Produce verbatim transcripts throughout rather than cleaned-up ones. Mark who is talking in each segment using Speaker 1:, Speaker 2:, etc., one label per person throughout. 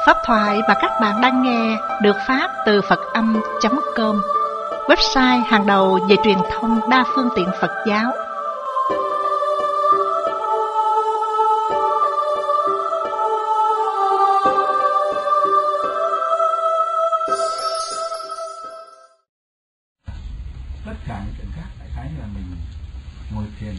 Speaker 1: Pháp thoại mà các bạn đang nghe được phát từ Phật Âm chấm com, website hàng đầu về truyền thông đa phương tiện Phật giáo.
Speaker 2: Tất cả những chuyện khác đại khái là mình ngồi thiền.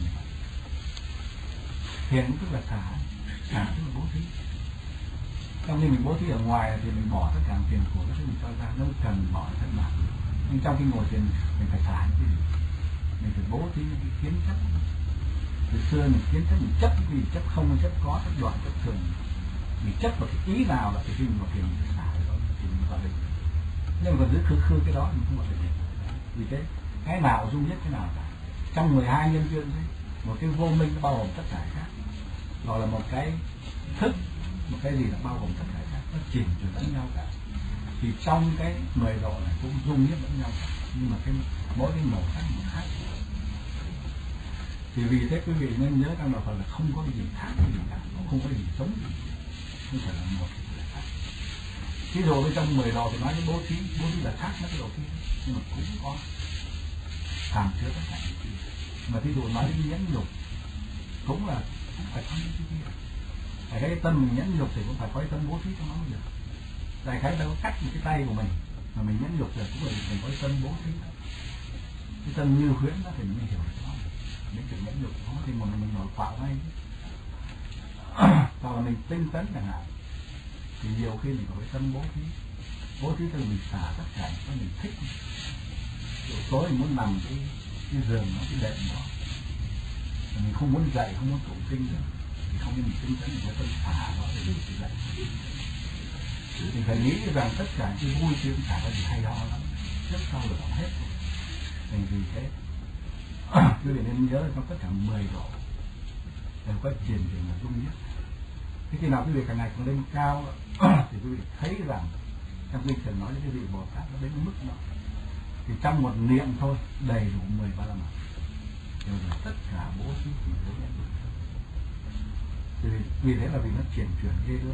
Speaker 2: Thiền tức là xả, xả tức là bố thí. Trong khi mình bố thí ở ngoài thì mình bỏ tất cả tiền của cái thứ mình cho ra, nó cần bỏ thân mạng. Nhưng trong khi ngồi thiền mình phải xả những cái gì? Mình phải bố thí những cái kiến chấp. Từ xưa mình kiến chấp, mình chấp cái gì, chấp không, chấp có, chấp đoạn, chấp thường. Mình chấp vào cái ý nào là thì khi mình ngồi thiền mình xả cái đó thì mình gọi định. Nhưng mà còn giữ khư khư cái đó mình không gọi định. Vì thế cái nào dung nhất cái nào cả. Trong mười hai nhân duyên đấy, một cái vô minh nó bao gồm tất cả khác, gọi là một cái thức, một cái gì là bao gồm tất cả khác, nó chìm chuyển lẫn nhau cả. Thì trong cái mười độ này cũng dung nhất lẫn nhau cả, nhưng mà cái mỗi cái màu sắc một khác. Thì vì thế quý vị nên nhớ trong đạo Phật là không có cái gì khác cái gì cả, không có cái gì giống gì, không phải là một cái gì khác. Ví dụ bên trong mười độ thì nói cái bố thí, bố thí là khác với cái độ kia, nhưng mà cũng có hàm chứa tất cả những cái. Mà ví dụ nói đến nhẫn nhục cũng là cũng phải có những cái kia. Tại cái tâm mình nhẫn nhục thì cũng phải có cái tâm bố thí trong nó mới được. Tại cái ta có cắt một cái tay của mình mà mình nhẫn nhục rồi cũng là mình có cái tâm bố thí. Cái tâm như huyễn đó thì mình mới hiểu được nó. Những chuyện nhẫn nhục đó thì mình mình nổi quạo ngay. Hoặc là mình tinh tấn chẳng hạn thì nhiều khi mình có cái tâm bố thí. Bố thí thì mình xả tất cả những cái mình thích. Buổi tối mình muốn nằm cái cái giường nó, cái đệm đó, mình không muốn dậy, không muốn tụng kinh nữa, thì không nên mình tinh tấn, mình phải xả nó để mình tự dậy. Thì phải nghĩ rằng tất cả cái vui chứ không phải có gì hay ho lắm, trước sau là hết. Thành vì thế quý vị nên nhớ trong tất cả mười độ đều có truyền truyền là dung nhất. Thế khi nào quý vị càng ngày càng lên cao thì quý vị thấy rằng trong kinh Phật nói đến cái vị Bồ Tát nó đến mức đó thì trong một niệm thôi đầy đủ mười ba la mật, đều là tất cả bố thí thì bố nhận được. Thì vì thế là vì nó chuyển chuyển ghê gớm.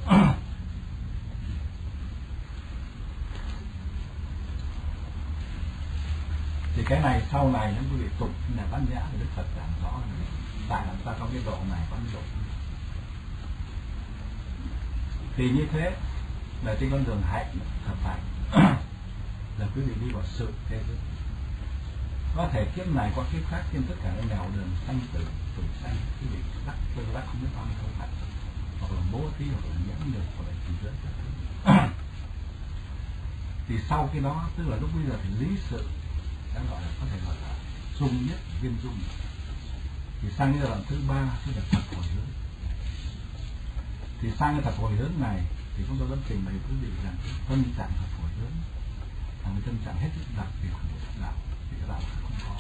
Speaker 2: Thì cái này sau này nó quý vị tục là Bát Nhã thì Đức Phật giảng rõ là tại làm sao có cái độ này có cái độ này. Thì như thế là trên con đường hạnh thật hạnh là quý vị đi vào sự thế giới. Có thể kiếp này qua kiếp khác, trên tất cả những nẻo đường sanh tử, tử sanh, quý vị lắc tôi lắc không biết bao nhiêu không hạnh, hoặc là bố thí, hoặc là nhẫn nhục, hoặc là trì giới các thứ. Thì sau cái đó, tức là lúc bây giờ thì lý sự đã gọi là có thể gọi là dung nhất, viên dung. Thì sang cái giai đoạn thứ ba, tức là thật hồi hướng. Thì sang cái thật hồi hướng này thì chúng tôi vẫn trình bày quý vị rằng cái tâm trạng thật hồi hướng là một tâm trạng hết sức đặc biệt của một đạo, thì cái đạo khác không có.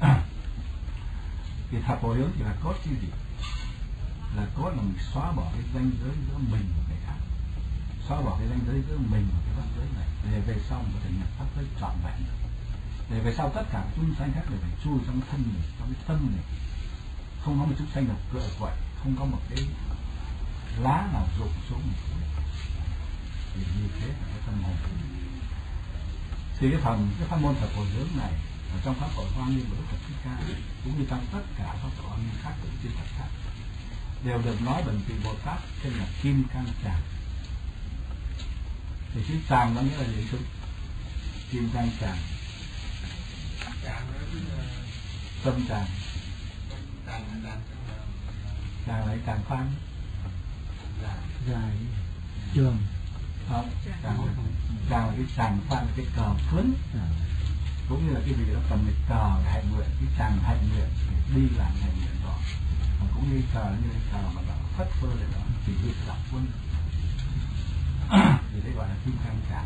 Speaker 2: Thì thật hồi hướng thì là cốt cái gì? Là cốt là mình xóa bỏ cái ranh giới giữa mình và người khác, xóa bỏ cái ranh giới giữa mình và cái pháp giới này, để về sau mình có thể nhập pháp giới trọn vẹn được. Để về sau tất cả chúng sanh khác đều phải chui trong thân mình, trong cái tâm này, không có một chúng sanh nào cựa quậy, không có một cái lá nào rụng xuống một chút. Thì như thế là cái tâm hồn. Thì cái phần cái pháp môn thật hồi hướng này ở trong pháp hội Hoa Nghiêm của Đức Phật Thích Ca cũng như trong tất cả pháp hội Hoa Nghiêm khác của chư Phật khác đều được nói bằng vị Bồ Tát tên là Kim Cang Tràng. Thì chữ tràng nó nghĩa là gì chúng? Kim Cang Tràng, tâm tràng, tràng lấy tràng phan, dài trường, không, tràng tràng là cái tràng phan, cái cờ phướn, cũng như là cái vị đó cầm cái cờ để hạnh nguyện, cái tràng hạnh nguyện để đi làm hạnh nguyện đó, cũng như cờ như cái cờ mà nó phất phơ để đó chỉ việc đọc quân, thì đây gọi là Kim Cang Tràng.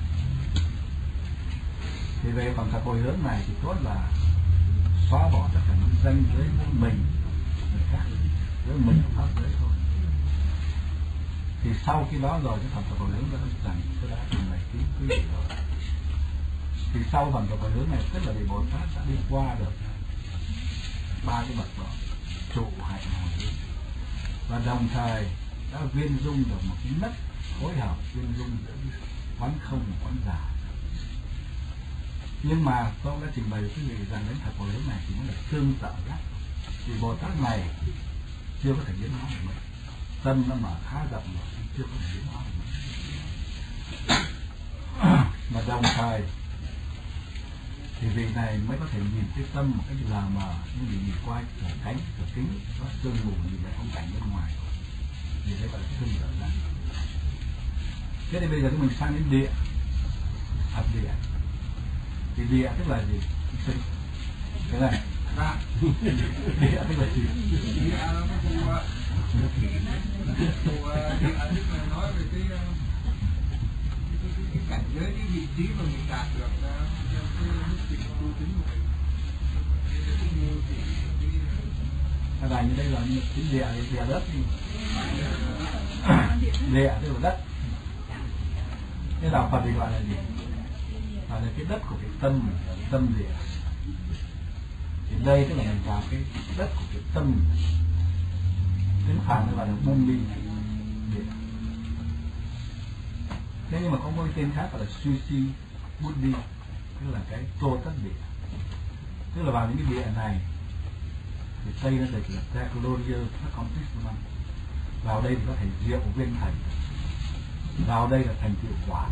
Speaker 2: Thì về phần thật hồi hướng này thì tốt là xóa bỏ tất cả những ranh giới của mình, người khác, giữa mình và pháp giới thôi. Thì sau khi đó rồi cái phần thật hồi hướng đó rằng tôi đã trình bày kỹ quý vị rồi. Thì sau phần thật hồi hướng này tức là vị Bồ Tát đã đi qua được ba cái bậc đó, trụ, hạnh, hồi hướng, và đồng thời đã viên dung được một cái nấc phối hợp liên dung giữa quán không và quán giả. Nhưng mà tôi đã trình bày với quý vị rằng đến thật của lớn này chỉ mới là tương trợ lắm, vì Bồ Tát này chưa có thể biến hóa được mình, tâm nó mở khá rộng rồi, chưa có thể biến hóa được mình. Mà đồng thời thì vị này mới có thể nhìn cái tâm một cách lờ mờ, nhưng vì nhìn qua cửa cánh, cửa kính, có sương mù nhìn lại phong cảnh bên ngoài, vì thế gọi là tương trợ lắm. Thế thì bây giờ mình sang đến địa, thật địa. Thì địa tức là gì? Sinh. Thế này. Địa tức là gì? Địa là nó cũng địa nói về cái cái cảnh giới, cái vị trí mà mình đạt được theo cái mức trình tu tính của mình. Cái này như đây là cái địa, địa đất đi. Địa tức là đất. Cái đạo Phật thì gọi là gì? Gọi là cái đất của cái tâm mình, tâm địa. Thì đây tức là mình vào cái đất của cái tâm mình. Tiếng Phạn nó gọi là môn ly địa. Thế nhưng mà có một cái tên khác gọi là Sushi Buddhi, tức là cái tô tất địa. Tức là vào những cái địa này thì Tây nó dịch là Teklorier Accomplishment. Vào đây thì có thể diệu viên thành, vào đây là thành tựu quả.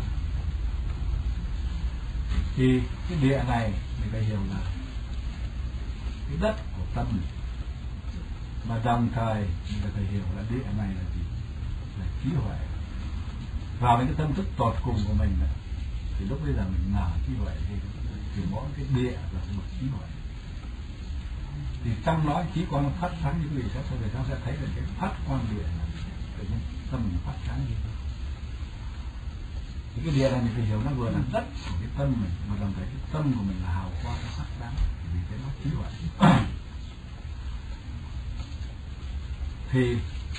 Speaker 2: Thì cái địa này mình phải hiểu là cái đất của tâm mình, mà đồng thời mình phải hiểu là địa này là gì? Là trí huệ. Vào đến cái tâm thức tột cùng của mình này, thì lúc bây giờ mình nở trí huệ thì, thì mỗi cái địa là một trí huệ. Thì trong đó trí quang phát sáng, những vị sẽ về sau sẽ thấy được cái phát quang địa này, tự nhiên tâm mình phát sáng như thế. Thì cái địa này mình phải hiểu nó vừa là đất của cái tâm mình, mà đồng thời cái tâm của mình là hào quang, nó phát sáng, vì thế nó trí huệ. Thì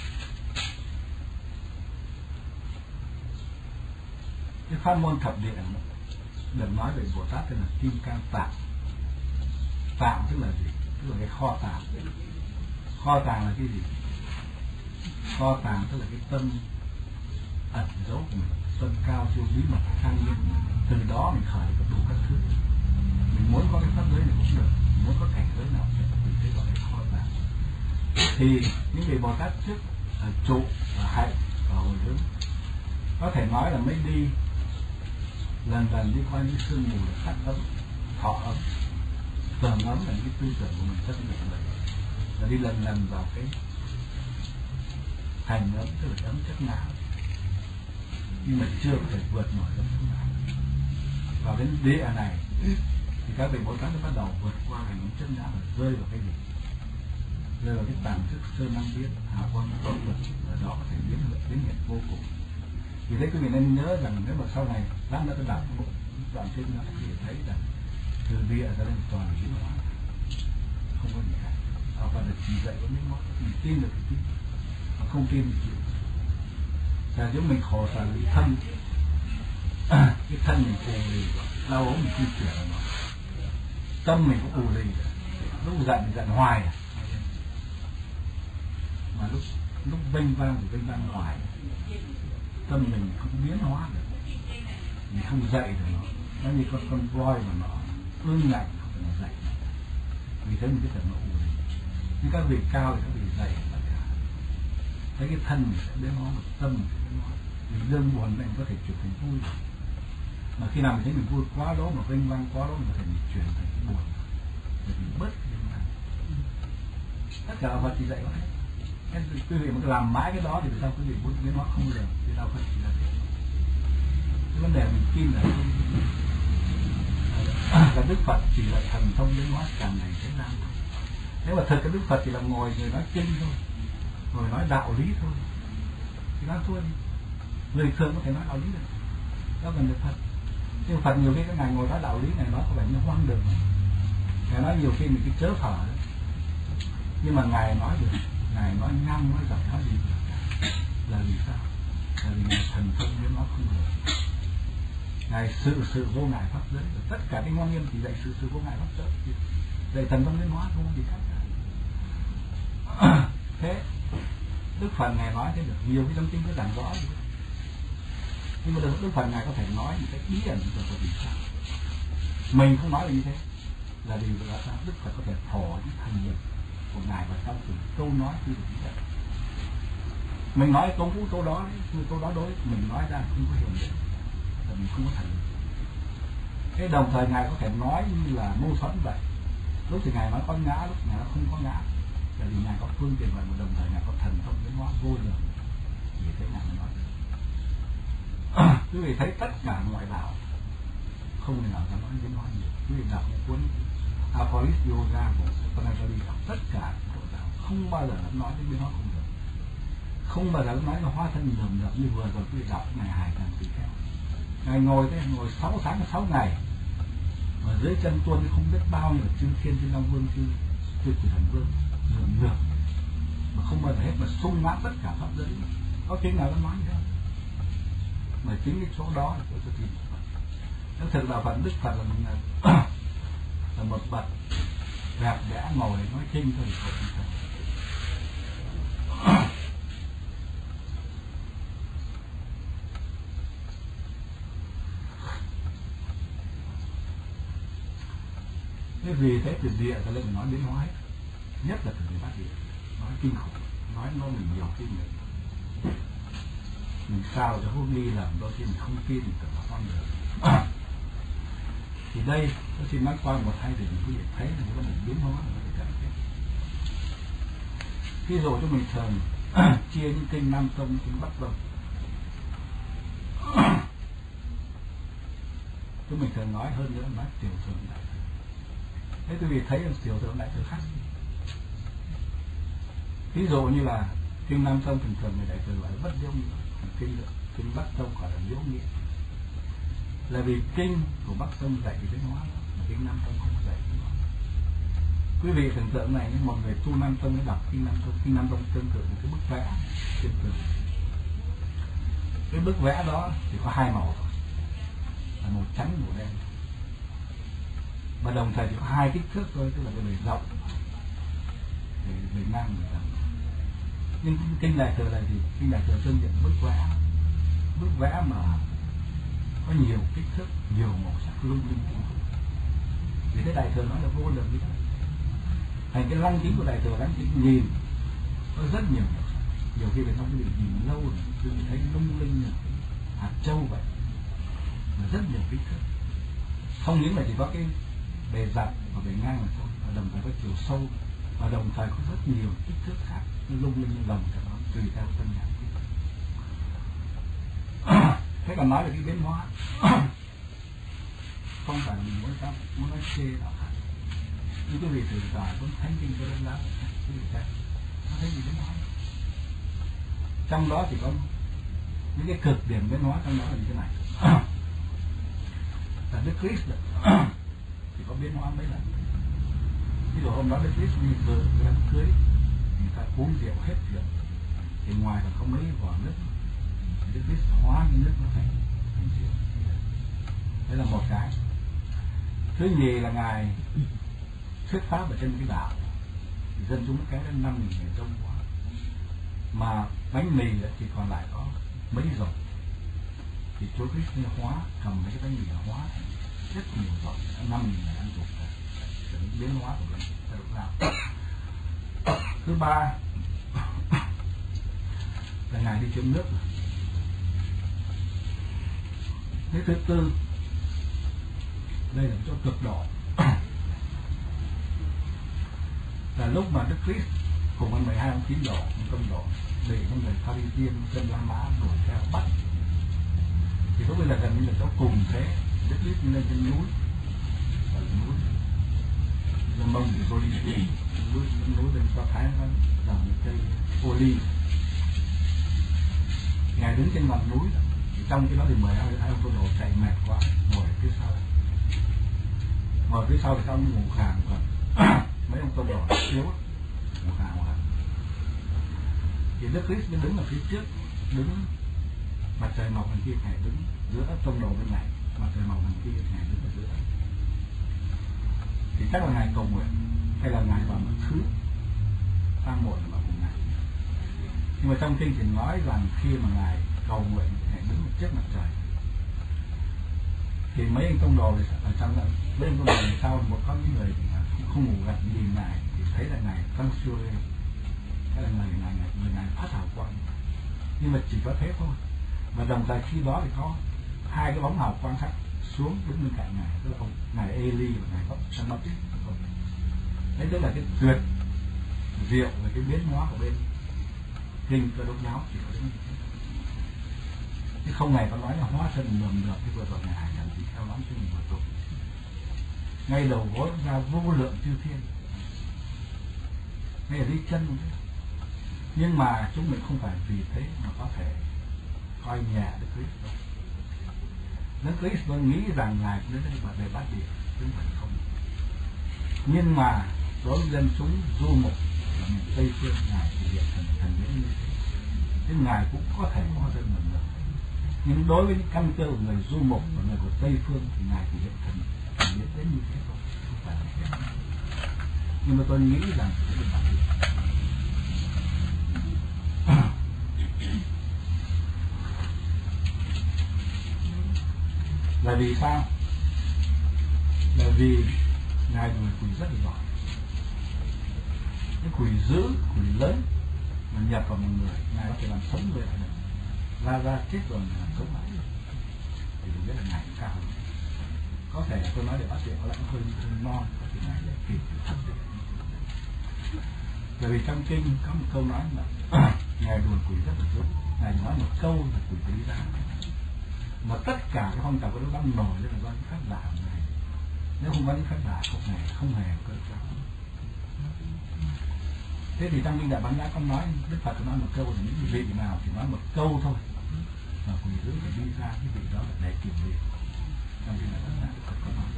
Speaker 2: cái pháp môn thập địa được nói về Bồ Tát tên là Kim Cang Tạng. Tạng tức là gì? Tức là cái kho tàng. Kho tàng là cái gì? Kho tàng tức là cái tâm ẩn giấu của mình, tâm cao siêu bí mật thăng nhiên. Từ đó mình khởi được đủ các thứ. Mình muốn có cái pháp giới này cũng được, mình muốn có cảnh giới nào cũng được, mình thấy gọi là kho tàng. Thì những vị Bồ Tát trước là trụ và hạnh và hồi hướng, có thể nói là mới đi lần lần đi qua những sương mù là sắc ấm, thọ ấm, tường ấm là những cái tư tưởng của mình rất là vậy, và đi lần lần vào cái thành ấm, tức là ấm chất não, nhưng mà chưa có thể vượt nổi ấm chất não. Vào đến địa này thì các vị Bồ Tát bắt đầu vượt qua thành ấm chất não và rơi vào cái gì? Rơi vào cái tàng thức sơ năng biết, hào quang tốt lực, và đó có thể biến biến hiện vô cùng. Vì thế quý vị nên nhớ rằng nếu mà sau này lát nữa tôi đọc một đoạn trên nó thì thấy rằng từ địa ra đến toàn là biến hóa, không có gì khác. Họ phải được chỉ dạy có những món, mình tin được thì tin, mà không tin thì chịu. Là giống mình khổ sở bị thân, cái thân mình ù lì, đau ốm mình không chuyển là nó, tâm mình cũng ù lì, lúc giận thì giận hoài, mà lúc lúc vênh vang thì vênh vang hoài. Tâm mình không biến hóa được, mình không dạy được nó, nó như con con voi mà nó ương ngạnh, không phải là dạy. Vì thế mình biết rằng nó ù lì. Nhưng các vị cao thì các vị dạy tất cả. Thấy cái thân mình sẽ biến hóa, một tâm mình sẽ biến hóa. Mình đơn buồn mình có thể chuyển thành vui. Mà khi nào mình thấy mình vui quá đó, mà vênh vang quá đó, mình có thể mình chuyển thành cái buồn, để mình bớt cái vênh vang. Tất cả Phật chỉ dạy vậy. Quý vị mà làm mãi cái đó thì sao quý vị muốn biến hóa không được, thì đâu phải chỉ là thế. Cái vấn đề mình tin là là Đức Phật chỉ là thần thông biến hóa càng ngày thế gian. Nếu mà thật cái Đức Phật chỉ là ngồi người nói kinh thôi, ngồi nói đạo lý thôi, thì nó thua đi. Người thường có thể nói đạo lý được, đó là người Phật. Nhưng Phật nhiều khi cái ngài ngồi nói đạo lý, ngài nói có vẻ như hoang đường, ngài nói nhiều khi mình cái chớ thở, nhưng mà ngài nói được. Ngài nói ngang, nói giọng, nói gì là vì sao? Là vì Ngài thần thông biến hóa không được. Ngài sự sự vô ngại pháp giới, tất cả cái ngon nghiêm thì dạy sự sự vô ngại pháp giới, dạy thần thông biến hóa không có gì khác cả. Thế Đức Phật Ngài nói thế được nhiều cái trong kinh có giảng rõ gì. Nhưng mà Đức Phật ngài có thể nói một cái bí ẩn rồi vì sao mình không nói là như thế, là vì là sao Đức Phật có thể thọ những thành lực của ngài vào trong từng câu nói như bí ẩn. Mình nói câu cũ câu đó, như câu đó đối mình nói ra không có hiểu được, là mình không có thành lực. Cái đồng thời ngài có thể nói như là mâu thuẫn vậy, lúc thì ngài nói có ngã, lúc ngài nói không có ngã, là vì ngài có phương tiện vậy, mà đồng thời ngài có thần thông biến hóa vô lượng, vì thế ngài mới nói được. Quý vị thấy tất cả ngoại đạo không thể nào dám nói biến hóa nhiều. Quý vị đọc cuốn Aphoris Yoga của Patanjali, đọc tất cả nội đạo không bao giờ nói đến biến hóa không được, không bao giờ nói là hóa thân lầm lầm như vừa rồi quý vị đọc ngày Hải Càng Tỳ Kheo. Ngài ngồi thế, ngồi sáu tháng sáu ngày, mà dưới chân tuôn không biết bao nhiêu chư thiên chư long vương chư chư quỷ thần vương lượm lượm, mà không bao giờ hết, mà xung mãn tất cả pháp giới. Có tiếng nào nó nói như thế? Mà chính cái chỗ đó là chỗ cho tìm Phật. Nó thực là Phật, Đức Phật là một là một bậc đẹp đẽ ngồi nói kinh thôi thì không thật. Thế vì thế từ địa ta lên nói biến hóa hết, nhất là từ bát địa, nói kinh khủng, nói nó mình nhiều kinh nghiệm. Mình sao cho hôn ly làm đôi khi mình không tin mình tưởng là con được. Thì đây tôi xin nói qua một hai điều quý vị thấy là cái vấn đề biến hóa là cái cần thiết. Ví dụ cho mình thường chia những kinh Nam Tông, kinh Bắc Tông. Chúng mình thường nói hơn nữa nói tiểu thường đại thừa. Thế quý vị thấy là tiểu thường đại thừa khác. Ví dụ như là kinh Nam Tông thường thường người đại thừa gọi là bất diễu nghĩa, kinh kinh Bắc Tông gọi là diễu nghĩa. Là vì kinh của Bắc Tông dạy về biến hóa, mà kinh Nam Tông không dạy biến hóa. Quý vị tưởng tượng này, một người tu Nam Tông mới đọc kinh Nam Tông, kinh Nam Tông tương tự một cái bức vẽ trên tường. Cái bức vẽ đó thì có hai màu thôi, là màu trắng màu đen, và đồng thời chỉ có hai kích thước thôi, tức là cái bề rộng, bề, bề ngang, bề rộng. Nhưng kinh đại thừa là gì? Kinh đại thừa tương diện bức vẽ, bức vẽ mà có nhiều kích thước, nhiều màu sắc lung linh kinh khủng. Vì thế đại thừa nói là vô lượng như thế. Thành cái lăng kính của đại thừa, lăng kính nhìn có rất nhiều màu sắc. Nhiều khi về trong cái việc nhìn lâu rồi, quý vị thấy lung linh như hạt châu vậy, mà rất nhiều kích thước. Không những là chỉ có cái bề dặn và bề ngang mà thôi, và đồng thời có chiều sâu, và đồng thời có rất nhiều kích thước khác, như lung linh như đồng cả đó, tùy theo tâm nhãn. Thế còn nói về cái biến hóa, không phải mình muốn sao muốn nói chê nào khác. Nhưng quý vị thử giải cuốn Thánh Kinh cho đơn giản, quý vị xem nó thấy gì biến hóa. Trong đó thì có những cái cực điểm biến hóa, trong đó là như thế này. Là Đức Christ thì có biến hóa mấy lần. Ví dụ hôm đó Đức Christ đi vừa cái đám cưới, người ta uống rượu hết rượu, thì ngoài là có mấy vỏ nước, Đức Christ hóa những nước nó thành thành rượu. Đây là một cái. Thứ nhì là ngài thuyết pháp ở trên cái đảo, thì dân chúng nó kéo đến năm nghìn người đông quá, mà bánh mì thì còn lại có mấy rồi. Thì Chúa Christ hóa, cầm mấy cái bánh mì hóa thành rất nhiều rồi, năm nghìn người ăn dùng cả. Là những biến hóa của mình ta được làm. Thứ ba là ngài đi chấm nước. Thế thứ tư, đây là chỗ cực độ, là lúc mà Đức Christ cùng với mười hai ông tín đồ, ông công độ, để những người Pharisee, dân La Mã đuổi theo bắt. Thì lúc bây giờ gần như là chỗ cùng thế, Đức Christ lên trên núi, ở núi, dân Mông thì tôi đi tìm núi, núi lên cho Thái nó dòng cây ô ly. Ngài đứng trên ngọn núi, thì trong cái đó thì mười hai ông công độ chạy mệt quá, ngồi phía sau. Ngồi phía sau thì ông ngủ khàng, còn mấy ông công độ yếu, ngủ khàng quá. Thì Đức Christ mới đứng ở phía trước, đứng mặt trời mọc bên kia, ngài đứng giữa tông đồ bên này, mặt trời mọc bên kia, ngài đứng ở giữa. Thì chắc là ngài cầu nguyện, hay là ngài vào một thứ tam muội vào cùng ngài. Nhưng mà trong kinh thì nói rằng khi mà ngài cầu nguyện, ngài đứng trước mặt trời. Thì mấy anh tông đồ ở trong đó, mấy anh tông đồ thì sau một có những người cũng không ngủ gật nhìn ngài thì thấy là ngài tăng siêu lên, cái là người ngài người ngài phát hào quang, nhưng mà chỉ có thế thôi. Và đồng thời khi đó thì có hai cái bóng hào quang khác xuống đứng bên cạnh ngài, tức là ông ngài Eli và ngài có San Baptist. Đấy tức là cái tuyệt diệu về cái biến hóa của bên kinh Cơ Đốc giáo chỉ có đến như thế. Chứ không ngày có nói là hóa thân mầm được cái vừa rồi ngài làm gì theo lắm chứ mình vừa rồi ngay đầu gối ra vô lượng chư thiên, ngay ở dưới chân cũng thế. Nhưng mà chúng mình không phải vì thế mà có thể coi nhẹ Đức Christ đâu. Đức Christ vẫn nghĩ rằng ngài cũng đến đây và về bát địa, chứ không phải không. Nhưng mà đối với dân chúng du mục ở miền Tây phương, ngài thì hiện thần thần biến như thế, chứ ngài cũng có thể có dân mình được. Nhưng đối với những căn cơ của người du mục và người của Tây phương thì ngài thì hiện thần thần biến đến như thế thôi, không phải là thế. Nhưng mà tôi nghĩ rằng sẽ được bát địa. Là vì sao? Là vì ngài đuổi quỷ rất là giỏi. Cái quỷ dữ, quỷ lớn mà nhập vào một người, ngài có thể làm sống người lại được. La ra chết rồi mà làm sống lại được. Thì tôi biết là ngài cũng cao hơn. Có thể tôi nói để bác sĩ có lẽ hơi, hơi non, có thể ngài để kịp thật được. Bởi vì trong kinh có một câu nói là ngài đuổi quỷ rất là dữ. Ngài nói một câu là quỷ đi ra. Mà tất cả cái phong trào của nó đang nổi lên là do những phép lạ này. Nếu không có những phép lạ không hề không hề có cơ. Thế thì trong kinh Đại Bán Nhã có nói, Đức Phật có nói một câu là những vị nào chỉ nói một câu thôi mà quỷ dữ phải đi ra cái vị đó là để kiểm định. Trong kinh Đại Bán Nhã Đức Phật có nói.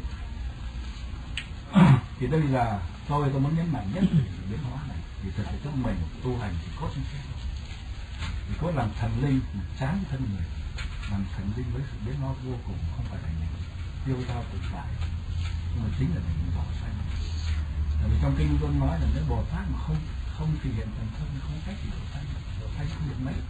Speaker 2: Thì đây là tôi tôi muốn nhấn mạnh nhất về sự biến hóa này. Thì thật sự chúng mình tu hành thì cốt như thế thôi. Thì cốt làm thần linh chán thân người, làm thần linh với sự biến hóa vô cùng, không phải là những tiêu dao tự tại, nhưng mà chính là những vỏ xanh. Tại vì trong kinh tôi nói là nếu Bồ Tát mà không không thể hiện thần thân, không cách gì Bồ Tát, Bồ Tát không được mấy.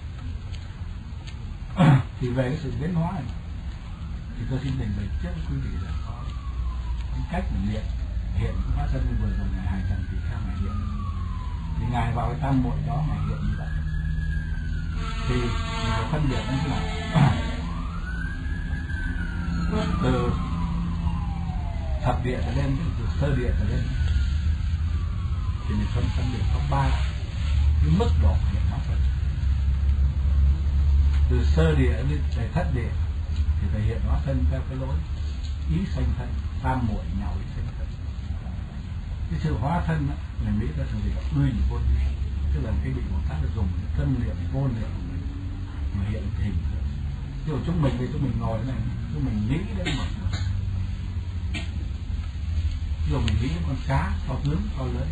Speaker 2: Thì về cái sự biến hóa này thì tôi xin trình bày trước với quý vị là có cái cách mình hiện hiện cái hóa thân vừa rồi ngài Hải Trần thì theo ngài hiện. Thì ngài vào cái tam muội đó ngài hiện như vậy. Thì mình phải phân biệt như là từ thập địa trở lên, từ sơ địa trở lên thì mình phân phân biệt có ba cái mức độ hiện hóa thân. Từ sơ địa đến về thất địa thì phải hiện hóa thân theo cái lối ý sanh thân, tam muội nhạo ý sanh thân. Cái sự hóa thân đó, mình nghĩ ra thường gì là uy vô vi, tức là cái vị Bồ Tát là dùng cái tâm niệm vô niệm của mình mà hiện hình. Chứ chúng mình thì chúng mình ngồi này, chúng mình nghĩ đến một người, dù mình nghĩ đến con cá to lớn to lớn,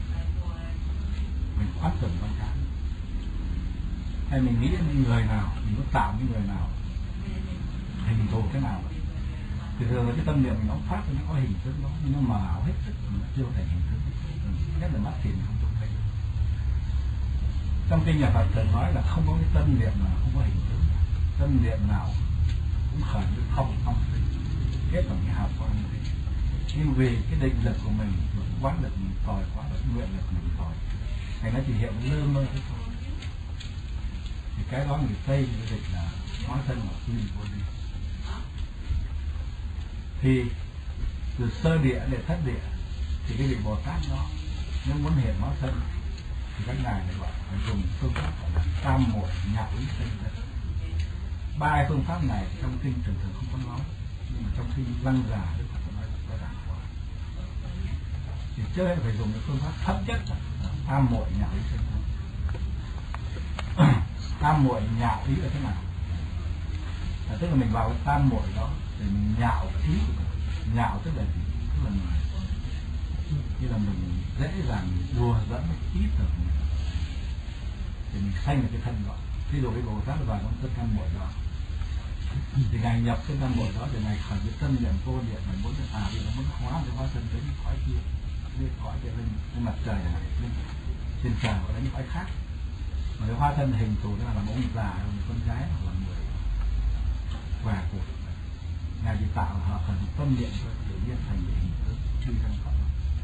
Speaker 2: mình quán tưởng con cá, hay mình nghĩ đến những người nào, mình muốn tạo những người nào, hình thù thế nào. Thì thường là cái tâm niệm mình nó phát nó có hình thức đó, nhưng nó mờ ảo hết sức, mà chưa thành hình thức, nhất là mắt thì mình không trông thấy. Trong kinh nhà Phật thường nói là không có cái tâm niệm nào không có hình thức, tâm niệm nào cũng khởi như không phong sinh, kết bằng cái hào quang như thế. Nhưng vì cái định lực của mình, quán lực mình tồi quá, và nguyện lực mình tồi, thành nó chỉ hiện lơ mơ thế thôi. Thì cái đó người Tây người dịch là hóa thân của quy vô vi. Thì từ sơ địa để thất địa thì cái vị Bồ Tát đó nếu muốn hiện hóa thân thì các ngài lại gọi phải dùng phương pháp gọi là tam muội nhạo ý sanh thân. Ba phương pháp này trong kinh thường thường không có nói, nhưng mà trong kinh Lăng Già Đức Phật nói là ràng quá. Thì trước hết phải dùng cái phương pháp thấp nhất là tam muội nhạo ý sanh thân. Tam muội nhạo ý là thế nào? Là tức là mình vào cái tam muội đó để mình nhạo ý của mình. Nhạo tức là gì? Tức là mình như là mình dễ dàng đùa dẫn ý tưởng mình thì mình sanh được cái thân đó. Ví dụ cái Bồ Tát vào trong thân tam muội đó thì ngài nhập cái tam muội đó thì ngài khởi cái tâm niệm vô niệm, mình muốn à vì nó muốn hóa cái hóa thân tới những cõi kia, lên cõi kia lên trên mặt trời này, lên trên trời hoặc là những cõi khác. Mà cái hóa thân hình thù đó là một ông già, một con gái hoặc là người và của ngài chỉ tạo hợp thành tâm niệm thôi, tự nhiên thành cái hình thức đi thành Phật.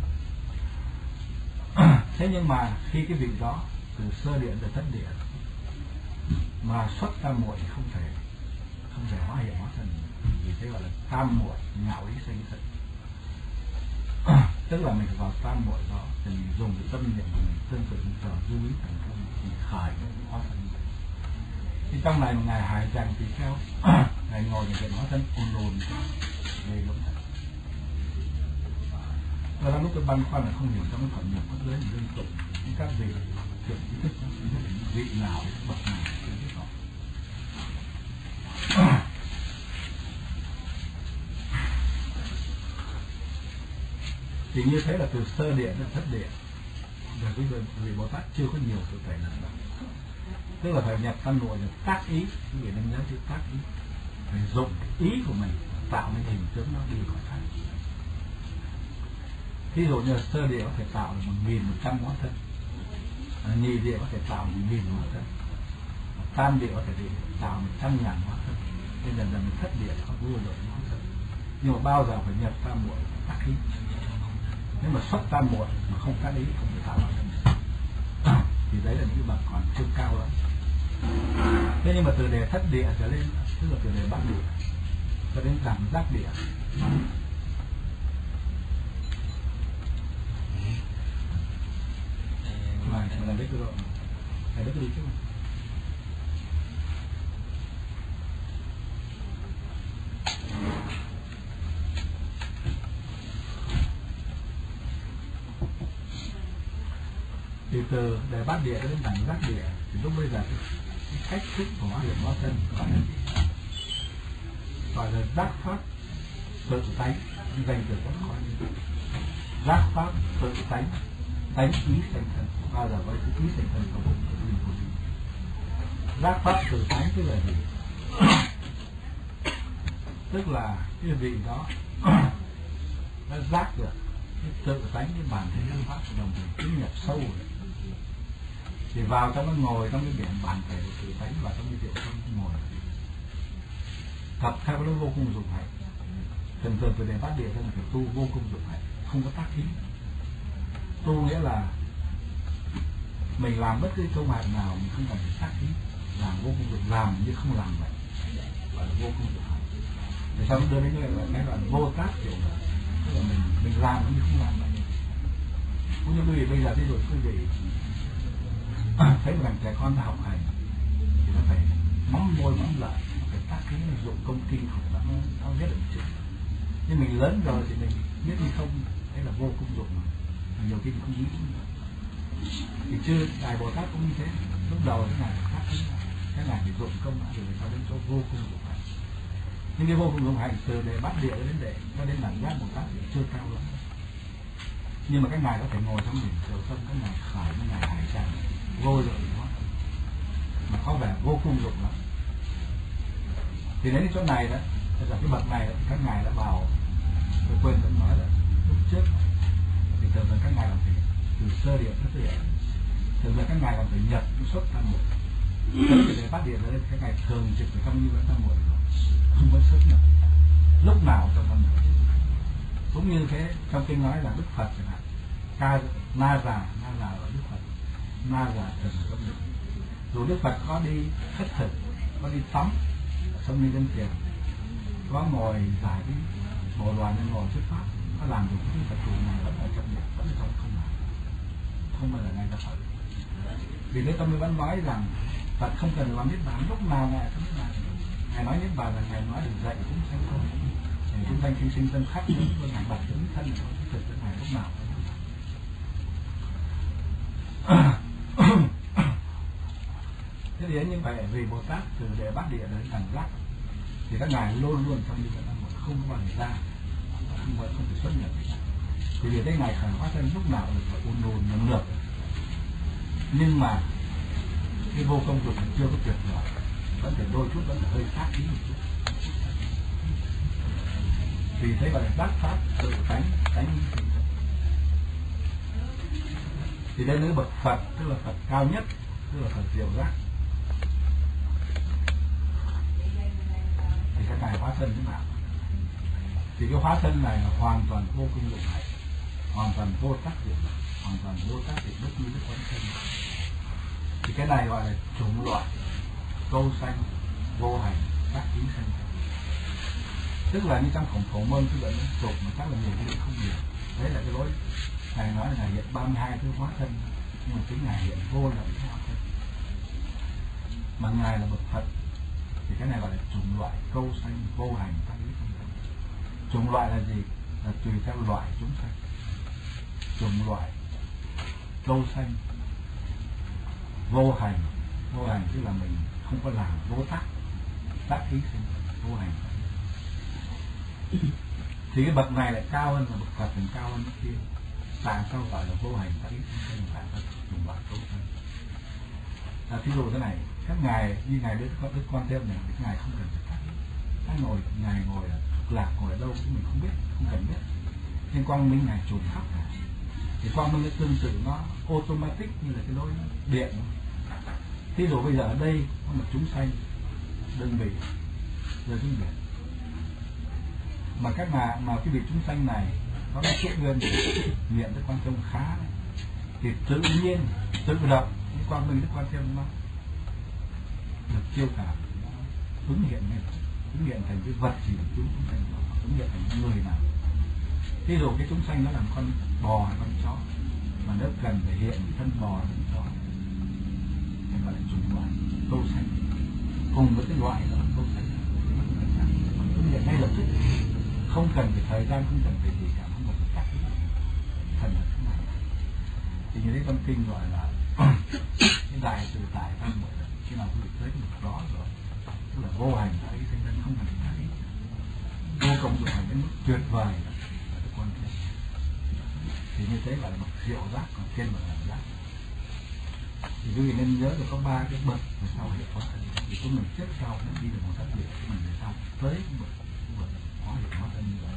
Speaker 2: Thế nhưng mà khi cái vị đó từ sơ địa đến thất địa mà xuất ra muội không thể không thể hóa hiện hóa thân, vì thế gọi là tam muội ngạo ý sinh sự. Tức là mình vào tam muội đó thì mình dùng cái tâm niệm của mình tương tự như tờ du ý thành công, mình khởi cái hóa thân. Thì trong này một ngày hài rằng thì theo ngày ngồi thì hiện hóa thân ôn đồn về lắm thật. Và lúc tôi băn khoăn là không hiểu trong cái phần nhập pháp giới mình liên tục những các vị chuyện ý thức nó vị nào bậc nào chưa biết họ. Thì như thế là từ sơ địa đến thất địa, và cái vị Bồ Tát chưa có nhiều sự thể nào đâu. Tức là phải nhập tam muội được tác ý, quý vị nên nhớ chữ tác ý, phải dùng ý của mình tạo nên hình tướng nó đi khỏi thân. Ví dụ như sơ địa có thể tạo được một nghìn một trăm hóa thân, nhị địa có thể tạo một nghìn hóa thân, tam địa có thể tạo một trăm ngàn hóa thân, nên dần dần thất địa có vô lượng hóa thân. Nhưng mà bao giờ phải nhập tam muội tác ý. Nếu mà xuất tam muội mà không tác ý, không thể tạo hóa thân, thì đấy là những bậc còn chưa cao lắm. Thế nhưng mà từ đề thất địa trở lên, tức là từ đề bát địa cho đến cảm giác địa, mà là đấy rồi, phải đấy đi chứ. Thì từ đề bát địa đến đẳng giác địa thì lúc bây giờ cái cách thức của hóa hiện hóa thân gọi là gì? Gọi là giác pháp tự tánh, danh từ rất khó như vậy. Giác pháp tự tánh, tánh ý thành thần, bao giờ với cái ý thành thần của bụng của mình của mình. Giác pháp tự tánh tức là gì? Tức là cái vị đó nó giác được cái tự tánh, cái bản thể hư pháp của đồng thời tiến nhập sâu rồi. Thì vào trong nó ngồi trong cái biển bản thể của tự tánh và trong cái rượu trong cái ngồi tập theo nó vô cùng dụng hạnh. Thường thường từ đề bát địa ra là phải tu vô cùng dụng hạnh, không có tác ý. Tu nghĩa là mình làm bất cứ công hạnh nào mình không cần phải tác ý, làm vô cùng dụng, làm như không làm vậy, gọi là vô cùng dụng hạnh. Để sau đó đưa đến cái cái đoạn vô tác kiểu là tức là mình mình làm như không làm vậy. Cũng như quý vị bây giờ ví dụ quý vị thấy một thằng trẻ con học hành thì nó phải mắm môi mắm lợi, nó phải tác cái dụng công kinh học nó nó biết được chữ. Nhưng mình lớn rồi thì mình biết hay không, đấy là vô công dụng mà nhiều khi mình không nghĩ. Thì chưa Đại Bồ Tát cũng như thế, lúc đầu cái này tác cái này phải dụng công rồi sau đến chỗ vô công dụng hạnh. Nhưng cái vô công dụng hạnh từ đề bát địa đến đệ cho đến đẳng giác Bồ Tát thì chưa cao lắm. Nhưng mà cái ngài có thể ngồi trong biển chiều sông, cái ngài khởi, cái ngài hải tràng vô lượng hóa mà có vẻ vô cùng dụng lắm. Thì đến cái chỗ này đó, là cái bậc này đó, các ngài đã vào, tôi quên vẫn nói là lúc trước thì thường thường các ngài còn phải từ sơ địa thất địa, thường thường các ngài còn phải nhập cái xuất tam muội. Tới để phát điện lên các ngài thường trực ở trong như vẫn tam muội rồi, không có xuất nhập lúc nào trong tam muội. Cũng như thế trong kinh nói là Đức Phật chẳng hạn, ca na già na già ở Đức Phật, na già trần trong Đức. Dù Đức Phật có đi khất thực, có đi tắm ở sông Ninh Dân Tiền, có ngồi giải cái bộ đoàn nên ngồi thuyết pháp, có làm được cái Phật trụ này vẫn ở trong điện, vẫn ở trong không làm, không bao giờ ngài ra khỏi. Vì thế tôi mới vẫn nói rằng Phật không cần làm niết bàn, lúc nào ngài cũng niết bàn. Ngài nói niết bàn là ngài nói được dạy cũng sanh không. Để chúng sanh sinh sinh tâm khắc những con ngài bật đứng thân của thực của ngài lúc nào. Thế thì như vậy vì Bồ Tát từ đề bát địa đến đẳng giác thì các ngài luôn luôn trong như vậy là một không có người ra, không có không thể xuất nhập. Thì vì thế ngài khởi hóa thân lúc nào được phải ôn đồn ngược ngược. Nhưng mà cái vô công dụng chưa có tuyệt vời, vẫn phải đôi chút, vẫn phải hơi sát ý một chút. Vì thế gọi là giác pháp tự tánh tánh. Thì đây là bậc Phật, tức là Phật cao nhất, tức là Phật diệu giác. Thì các thân thế nào. Thì cái hóa thân này là hoàn toàn vô công dụng hạnh, hoàn toàn vô tác dụng, hoàn toàn vô tác dụng bất như đức quán thân. Thì cái này gọi là chủng loại câu sanh vô hành tác ý sanh. Tức là như trong khổng khổ môn cứ gọi đến chục mà chắc là nhiều cái không nhiều. Đấy là cái lối Ngài nói là Ngài hiện ba mươi hai thứ hóa thân, nhưng mà chính Ngài hiện vô là cái hóa thân. Mà Ngài là bậc Phật thì cái này gọi là chủng loại câu sanh vô hành tác ý sanh. Chủng loại là gì? Là tùy theo loại chúng sanh. Chủng loại câu sanh vô hành. Vô hành tức là mình không có làm, vô tác, tác ý sinh, vô hành. Thì cái bậc này lại cao hơn là bậc Phật, thì cao hơn bậc kia. Tại sao gọi là vô hành tác ý sinh? Tại sao chủng loại câu sanh? À, thí dụ thế này, các ngài như ngài Đức Đức Quan Thế Âm này, các ngài không cần phải tác. Các ngồi ngài ngồi là thuộc lạc, ngồi ở đâu cũng mình không biết, không cần biết. Nhưng quang minh ngài trùm khắp cả. Thì quang minh cái tương tự nó automatic như là cái lối điện. Thí dụ bây giờ ở đây có một chúng sanh đơn vị rơi xuống biển, mà các ngài mà cái vị chúng sanh này nó đã xuất nguyên niệm Đức Quan Thế Âm khá đấy, thì tự nhiên tự động cái quang minh Đức Quan Thế Âm nó được chiêu cảm, ứng hiện lên, ứng hiện thành cái vật gì chúng chúng sanh đó, ứng hiện thành cái người nào. Thí dụ cái chúng sanh nó làm con bò hay con chó, mà nếu cần phải hiện thân bò thân chó thì gọi là chủng loại câu sanh, cùng với cái loại đó câu sanh ứng hiện ngay lập tức, không cần phải thời gian, không cần phải gì cả, không cần phải cắt thần là thế này. Thì như thế trong kinh gọi là cái đại từ tại tam muội, khi nào quý vị tới được đó rồi, tức là vô hành tại ý sinh thân, không cần phải ý, vô công dụng hành đến mức tuyệt vời là cái quan trọng. Thì như thế gọi là bậc diệu giác, còn trên bậc là giác. Thì quý vị nên nhớ là có ba cái bậc về sau hiện hóa thân. Thì chúng mình trước sau mình đi được một tác địa, chúng mình về sau tới cái bậc bậc hóa hiện hóa thân như vậy.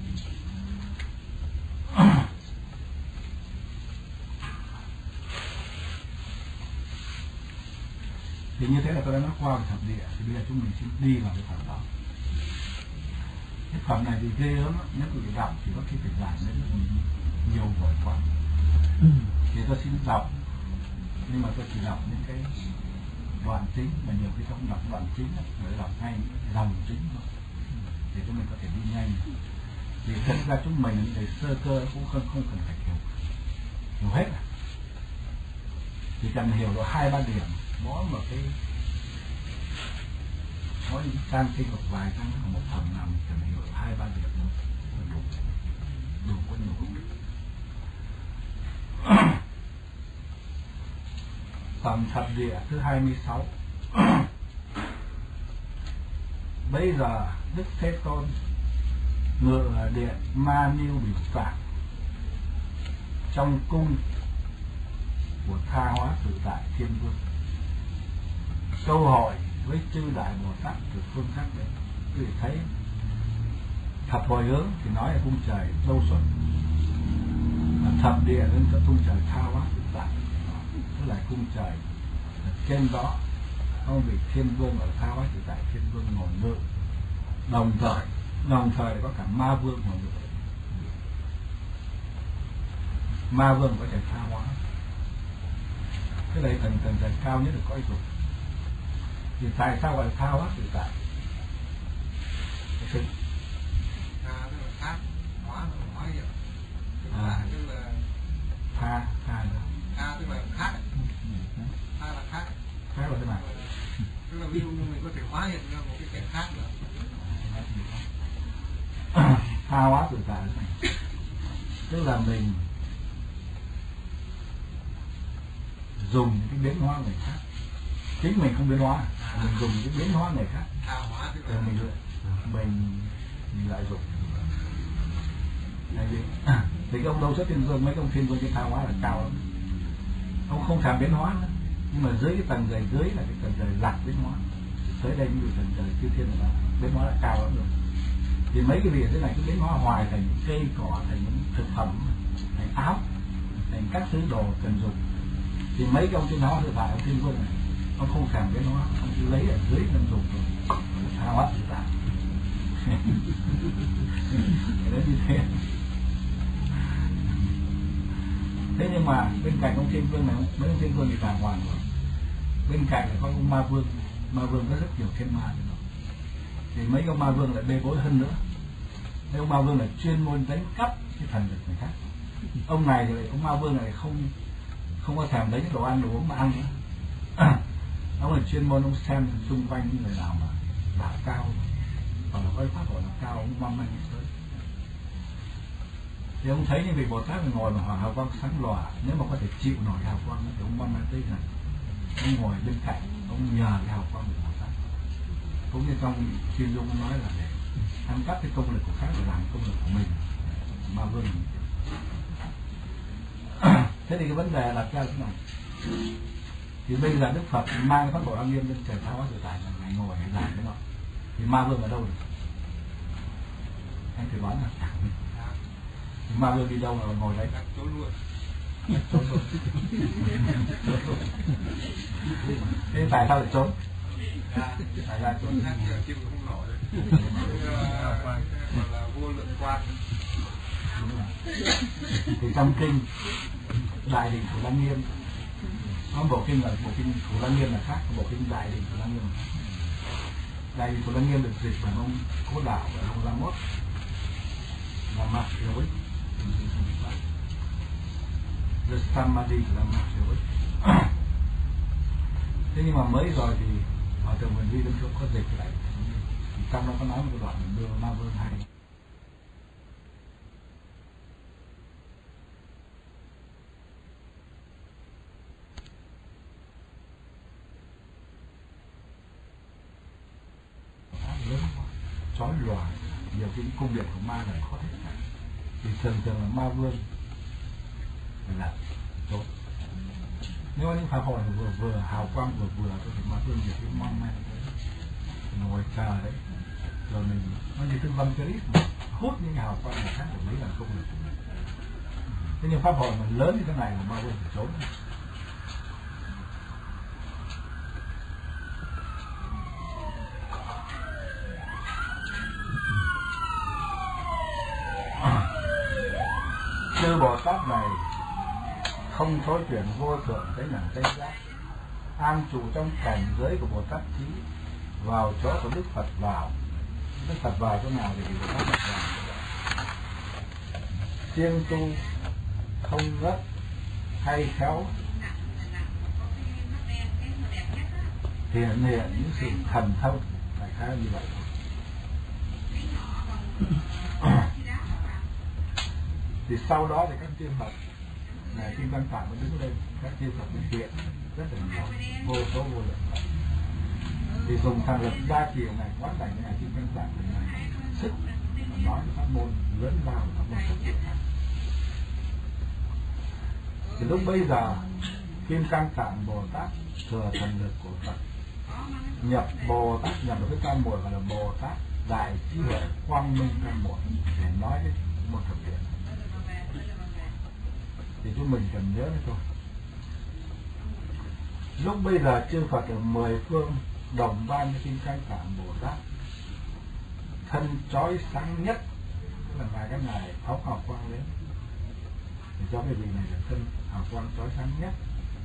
Speaker 2: Thì như thế là tôi đã nói qua về thập địa. Thì bây giờ chúng mình sẽ đi vào cái phẩm đó. Cái phẩm này thì ghê lắm, nếu quý vị đọc thì có khi phải giải đến nhiều vội quá. Thì tôi xin đọc, nhưng mà tôi chỉ đọc những cái đoạn chính, mà nhiều khi không đọc đoạn chính để đọc ngay dòng chính thôi, để chúng mình có thể đi nhanh. Vì thật ra chúng mình để sơ cơ cũng không không cần phải hiểu hiểu hết, chỉ cần hiểu được hai ba điểm, mỗi một cái mỗi những trang kinh một vài trang của một phẩm nào mình cần hiểu được hai ba điểm thôi là đủ, đủ có nhiều công đức. Phẩm thập địa thứ hai mươi sáu. Bây giờ Đức Thế Tôn ngự ở điện Ma Niêu biểu tạng trong cung của Tha Hóa Tự Tại Thiên Vương, câu hỏi với chư đại Bồ Tát từ phương khác đến. Quý vị thấy thập hồi hướng thì nói là cung trời đâu xuất, thập địa lên cho cung trời Tha Hóa Tự Tại, tức là cung trời trên đó có vị Thiên Vương ở Tha Hóa Tự Tại Thiên Vương ngồi ngự, đồng thời đồng thời có cả Ma Vương ngồi ngự. Ma Vương có trời Tha Hóa, cái đấy tầng tầng trời cao nhất được có dục. Thì tại sao gọi là Tha Hóa Tự Tại? Cái
Speaker 3: tha tức là khác, hóa tức là hóa hiện, tức là tức là
Speaker 2: tha tha là
Speaker 3: tha tức là khác, tha là khác,
Speaker 2: khác là thế nào?
Speaker 3: tức là ví dụ như mình có thể hóa hiện ra một cái cảnh khác nữa.
Speaker 2: Tha Hóa Tự Tại này tức là mình dùng cái biến hóa người khác, chính mình không biến hóa, mình dùng cái biến hóa người khác,
Speaker 3: Tha hóa tức là
Speaker 2: rồi mình mình mình lại dùng. Thì cái ông đâu xuất Thiên Vương, mấy ông Thiên Vương cái Tha Hóa là cao lắm, ông không thèm biến hóa nữa. Nhưng mà dưới cái tầng trời dưới là cái tầng trời lạc biến hóa, tới đây như tầng trời chư thiên là biến hóa là cao lắm rồi. Thì mấy cái việc thế này cứ biến hóa hoài thành cây cỏ, thành những thực phẩm, thành áo, thành các thứ đồ cần dùng. Thì mấy cái ông Thiên Hóa Tự Tại, ông Thiên Vương này, ông không thèm biến hóa, ông cứ lấy ở dưới năm dùng rồi, Tha Hóa Tự Tại. Đấy như thế. Thế nhưng mà bên cạnh ông Thiên Vương này, mấy ông Thiên Vương thì đàng hoàng rồi. Bên cạnh là có ông Ma Vương. Ma Vương có rất nhiều thiên ma nữa. Thì mấy ông Ma Vương lại bê bối hơn nữa. Thế ông Ma Vương là chuyên môn đánh cắp cái thần lực người khác. Ông này thì lại ông Ma Vương này không không có thèm lấy cái đồ ăn đồ uống mà ăn nữa. Ông là chuyên môn ông xem xung quanh những người nào mà đạo cao hoặc là có pháp hội nào cao ông mong manh tới. Thì ông thấy những vị Bồ Tát ngồi mà hoàng hào quang sáng lòa, nếu mà có thể chịu nổi hào quang thì ông mong manh tới này. Ông ngồi bên cạnh, ông nhờ cái hào quang của Bồ Tát. Cũng như trong Kim Dung nói là để ăn cắp cái công lực của khác để làm công lực của mình. Ma Vương. Thế thì cái vấn đề là theo thế này. Thì bây giờ Đức Phật mang pháp bộ Am Nghiêm lên trời Tha Hóa Tự Tại là ngày ngồi ngày dài thế nào? Thì Ma Vương ở đâu rồi? Anh thử đoán nào. Thì Ma Vương đi đâu mà ngồi đấy?
Speaker 3: Trốn luôn.
Speaker 2: Trốn luôn. Thế tại sao lại trốn? Tại sao trốn?
Speaker 3: Kim không nổi. Gọi là vô lượng quan.
Speaker 2: Thì trong kinh Đại Định Thủ Lăng Nghiêm, có bộ kinh là bộ kinh Thủ Lăng Nghiêm là khác, bộ kinh Đại Định Thủ Lăng Nghiêm là khác. Đại Định Thủ Lăng Nghiêm được dịch bằng ông Cố Đạo và ông La Mốt là mặt đối, The Samadhi là mặt đối. Thế nhưng mà mới rồi thì Hòa Thượng文Vi Lâm Chỗ có dịch lại, trong đó có nói một cái đoạn đưa Ma Vương hay. Chói lòa, nhiều cái cung điện của ma này khó thể nào. Thì thường thường là Ma Vương là tốt. Nếu có những pháp hội vừa vừa hào quang vừa vừa thì Ma Vương nhiều cái mong manh ngồi chờ đấy, rồi mình nó như tương văn cái mà hút những hào quang này khác để mấy làm công lực của mình. Thế nhưng pháp hội mà lớn như thế này là Ma Vương phải trốn. Chư Bồ Tát này không thối chuyển vô thượng tới nặng tây giác, an trụ trong cảnh giới của Bồ Tát trí, vào chỗ của Đức Phật vào. Đức Phật vào chỗ nào thì Bồ Tát vào. Siêng tu không ngất hay khéo hiện hiện những sự thần thông, đại khái như vậy. Thì sau đó thì các chư Phật Ngài Kim Cang Tạng mới đứng lên, các chư Phật mới hiện rất là nhiều, vô số vô lượng. Thì dùng thần lực đa chiều này quán cảnh Ngài Kim Cang Tạng thì Ngài sức nói pháp môn lớn lao pháp môn thực hiện. Thì lúc bây giờ Kim Cang Tạng Bồ Tát thừa thần lực của Phật, nhập Bồ Tát nhập được cái tam muội gọi là Bồ Tát đại trí huệ quang minh tam muội để nói cái một thực hiện. Thì chúng mình cần nhớ đấy thôi. Lúc bây giờ chư Phật ở mười phương đồng ban với Kim Cang Tạng Bồ Tát, thân chói sáng nhất là ngài các ngài phóng hào quang lên. Thì do cái vị này là thân hào quang chói sáng nhất,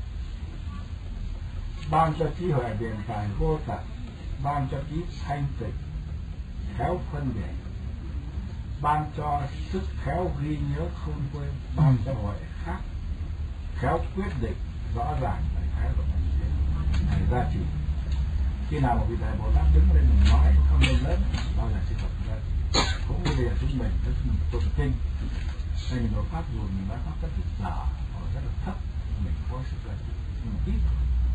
Speaker 2: ban cho trí huệ biện tài vô tận, ban cho trí thanh tịnh khéo phân biệt, ban cho sức khéo ghi nhớ không quên, ban cho huệ khác khéo quyết định rõ ràng đại khái của mình này ra chỉ. Khi nào một vị đại Bồ Tát đứng lên mình nói không nên lớn, đó là sự thật ra chỉ. Cũng như là chúng mình rất mình tụng kinh, đây mình nói pháp dù mình nói pháp rất là dở hoặc rất là thấp, mình có sự ra chỉ nhưng mà ít.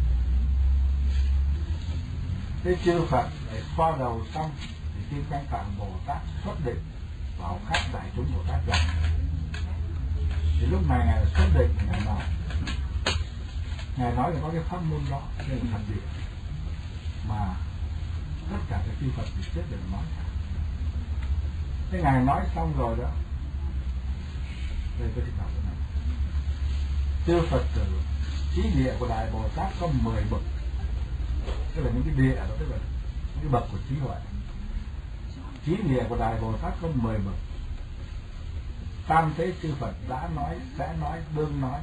Speaker 2: Thế chư Phật để xoa đầu xong thì Kim Cang Tạng Bồ Tát xuất định vào khắp đại chúng Bồ Tát rằng. Thì lúc này Ngài xuất định Ngài nói Ngài nói là có cái pháp môn đó, đây là thần địa mà tất cả các chư Phật thì chết đều nói cả. Thế Ngài nói xong rồi đó, đây tôi thích đọc cái này. Chư Phật tử trí địa của Đại Bồ Tát có mười bậc, tức là những cái địa đó, tức là những cái bậc của trí huệ. Trí nghĩa của Đại Bồ Tát có mười bậc. Tam thế chư Phật đã nói, sẽ nói, đương nói,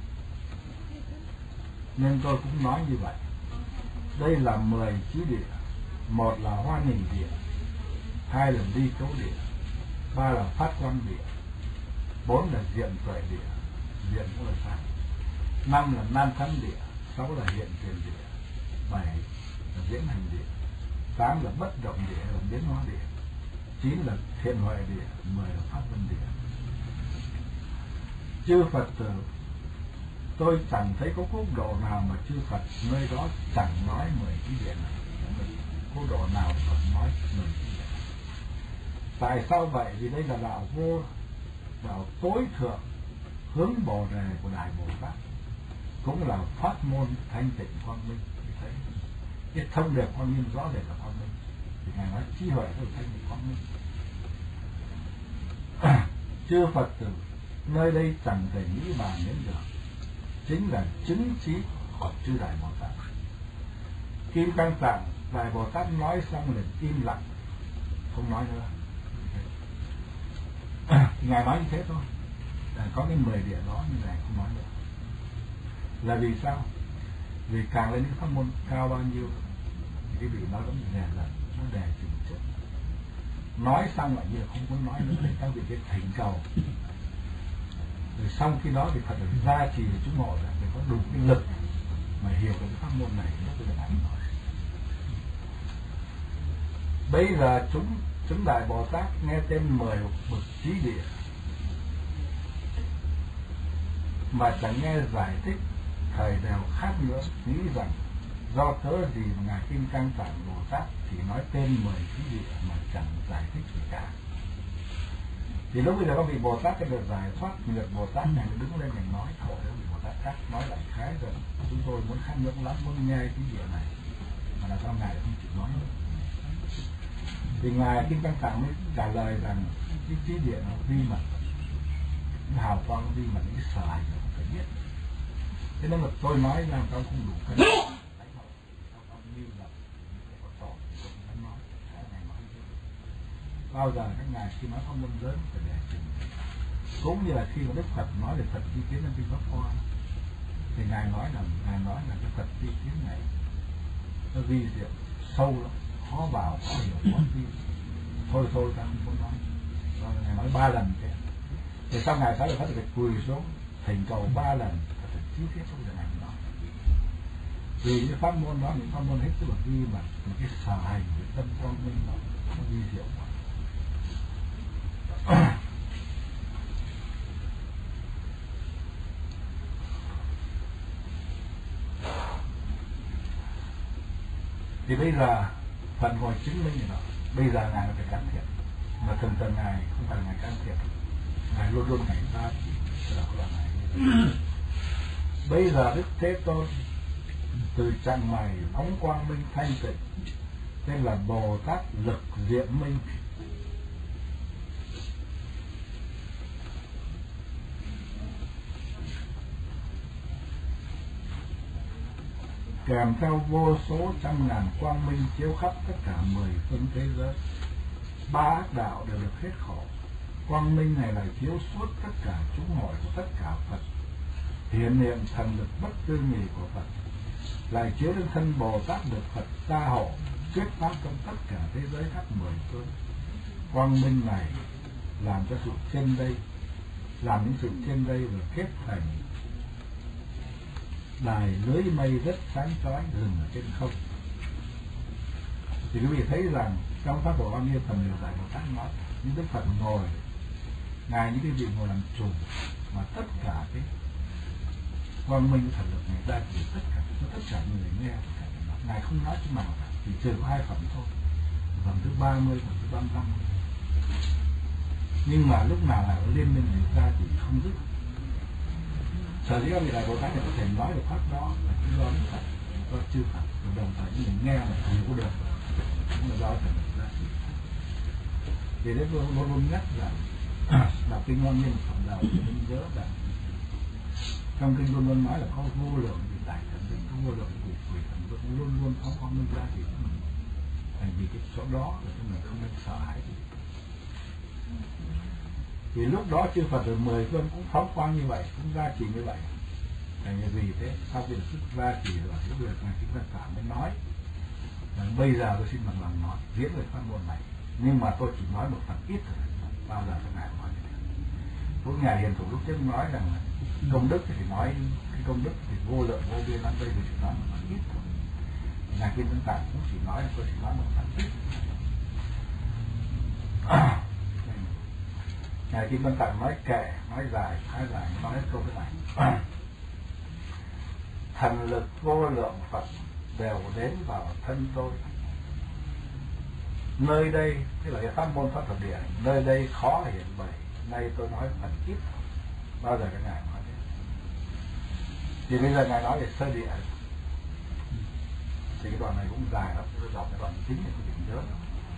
Speaker 2: nên tôi cũng nói như vậy. Đây là mười trí địa. Một là hoa nhì địa, hai là ly cấu địa, ba là phát quang địa, bốn là diện tuệ địa, diện cũng là sáng, năm là nan thắng địa, sáu là hiện tiền địa, bảy là diễn hành địa, tám là bất động địa là biến hóa địa, chín là thiện huệ địa, mười là pháp vân địa. Chư Phật tử, tôi chẳng thấy có quốc độ nào mà chư Phật nơi đó chẳng nói mười cái địa này. Quốc độ nào Phật nói mười cái địa này. Tại sao vậy? Vì đây là đạo vô, đạo tối thượng, hướng bồ đề của Đại Bồ Tát, cũng là pháp môn thanh tịnh quang minh. Thấy cái thông điệp quang minh rõ rệt là quang minh, thì ngài nói trí huệ là thanh tịnh quang minh. Chư Phật tử nơi đây chẳng thể nghĩ bàn đến được, chính là chứng trí của chư Đại Bồ Tát. Kim Cang Tạng Đại Bồ Tát nói xong liền im lặng, không nói nữa. Ngài nói như thế thôi, là có cái mười địa đó nhưng Ngài không nói nữa. Là vì sao? Vì càng lên những pháp môn cao bao nhiêu thì cái vị nói giống như đè lần, nó đè chừng chết. Nói xong lại như là không muốn nói nữa, để các vị biết thỉnh cầu. Rồi xong khi đó thì Phật được gia trì để chúng ngộ là để có đủ cái lực mà hiểu được cái pháp môn này nó tôi là nói. Bây giờ chúng chúng Đại Bồ Tát nghe tên mười bậc trí địa mà chẳng nghe giải thích, thời đều khác nữa, nghĩ rằng do cớ gì mà ngài Kim Cang Tạng Bồ Tát chỉ nói tên mười trí địa mà chẳng giải thích gì cả. Thì lúc bây giờ các vị Bồ Tát cái được giải thoát, được Bồ Tát này đứng lên mình nói khổ với vị Bồ Tát khác, nói lại khái rồi chúng tôi muốn khát nước lắm, muốn nghe cái địa này mà là sao ngài không chịu nói nữa. Thì ngài Kim Cang Tạng mới trả lời rằng cái trí địa nó vi mật, cái hào quang vi mật, cái sở hành nó phải biết. Thế nên mà tôi nói làm sao không đủ cân bao giờ các ngài khi nói pháp môn lớn phải để chừng. Cũng như là khi mà Đức Phật nói về Phật di kiến trong kinh Pháp Hoa, thì ngài nói là ngài nói là cái Phật di kiến này nó vi diệu sâu lắm, khó vào khó hiểu khó tin. Thôi thôi ta không muốn nói. Rồi ngài nói ba lần thế. Thì sau ngài phải được Phật phải quỳ xuống thỉnh cầu ba lần phải chi tiết trong giờ này đó. Vì cái pháp môn đó, những pháp môn hết sức là vi mà cái sở hành cái tâm quang minh đó nó vi diệu quá. Thì bây giờ Phật ngồi chứng minh rồi đó. Bây giờ ngài phải can thiệp, mà thường thường ngài không phải là ngài can thiệp, ngài luôn luôn ngài ra chỉ là có là ngài. Bây giờ Đức Thế Tôn từ trạng mày phóng quang minh thanh tịnh, tên là Bồ Tát lực diện minh. Kèm theo vô số trăm ngàn quang minh chiếu khắp tất cả mười phương thế giới. Ba ác đạo đều được hết khổ. Quang minh này là chiếu suốt tất cả chúng hội của tất cả Phật, hiện hiện thần lực bất tư nghì của Phật, lại chiếu đến thân Bồ Tát được Phật gia hộ, thuyết pháp trong tất cả thế giới khắp mười phương. Quang minh này làm cho sự trên đây, làm những sự trên đây được kết thành đài lưới mây rất sáng chói dừng ở trên không. Thì quý vị thấy rằng trong pháp Phổ Quang Nghiêm Thần Điều Đại Bồ Tát nói những Đức Phật ngồi, ngài những cái vị ngồi làm trùng mà tất cả cái quang minh thần lực này ra thì tất cả tất cả người nghe tất cả nói. Ngài không nói chứ nào cả, chỉ trừ có hai phẩm thôi, phẩm thứ ba mươi, phẩm thứ ba mươi lăm. Nhưng mà lúc nào là liên minh điều ra thì không dứt. Sở dĩ các vị Đại Bồ Tát thì có thể nói được pháp đó là do Đức Phật, do chư Phật, và đồng thời những người nghe là hiểu có được, cũng là do thần lực ra. Thì đấy luôn luôn luôn nhắc là đọc kinh Hoa Nghiêm phẩm đầu thì mình nhớ rằng trong kinh luôn luôn nói là có vô lượng vị đại thần linh, có vô lượng vị quỷ thần linh, luôn luôn phóng quang minh ra thì Tại vì cái chỗ đó là chúng mình không nên sợ hãi gì. Vì lúc đó chư Phật được mười phương cũng phóng quang như vậy, cũng gia trì như vậy. Thành vì thế sau khi được sức gia trì rồi, lúc được ngài Kinh Văn Phạm mới nói rằng bây giờ tôi xin bằng lòng nói diễn về pháp môn này, nhưng mà tôi chỉ nói một phần ít thôi, bao giờ các ngài nói như thế. Lúc ngài Hiền Thủ lúc trước nói rằng là công đức thì nói cái công đức thì vô lượng vô biên lắm, đây tôi chỉ nói một phần ít thôi. Ngài Kinh Văn Phạm cũng chỉ nói là tôi chỉ nói một phần ít. Ngài Kinh Văn Phạm nói kệ, nói dài, nói dài, nói hết câu cái này. Thần lực vô lượng Phật đều đến vào thân tôi. Nơi đây, tức là cái pháp môn pháp thuật địa, nơi đây khó hiển bày, nay tôi nói phần ít. Bao giờ cái ngài nói thế? Thì bây giờ ngài nói về sơ địa, thì cái đoạn này cũng dài lắm, tôi đọc cái đoạn chính này tôi định nhớ.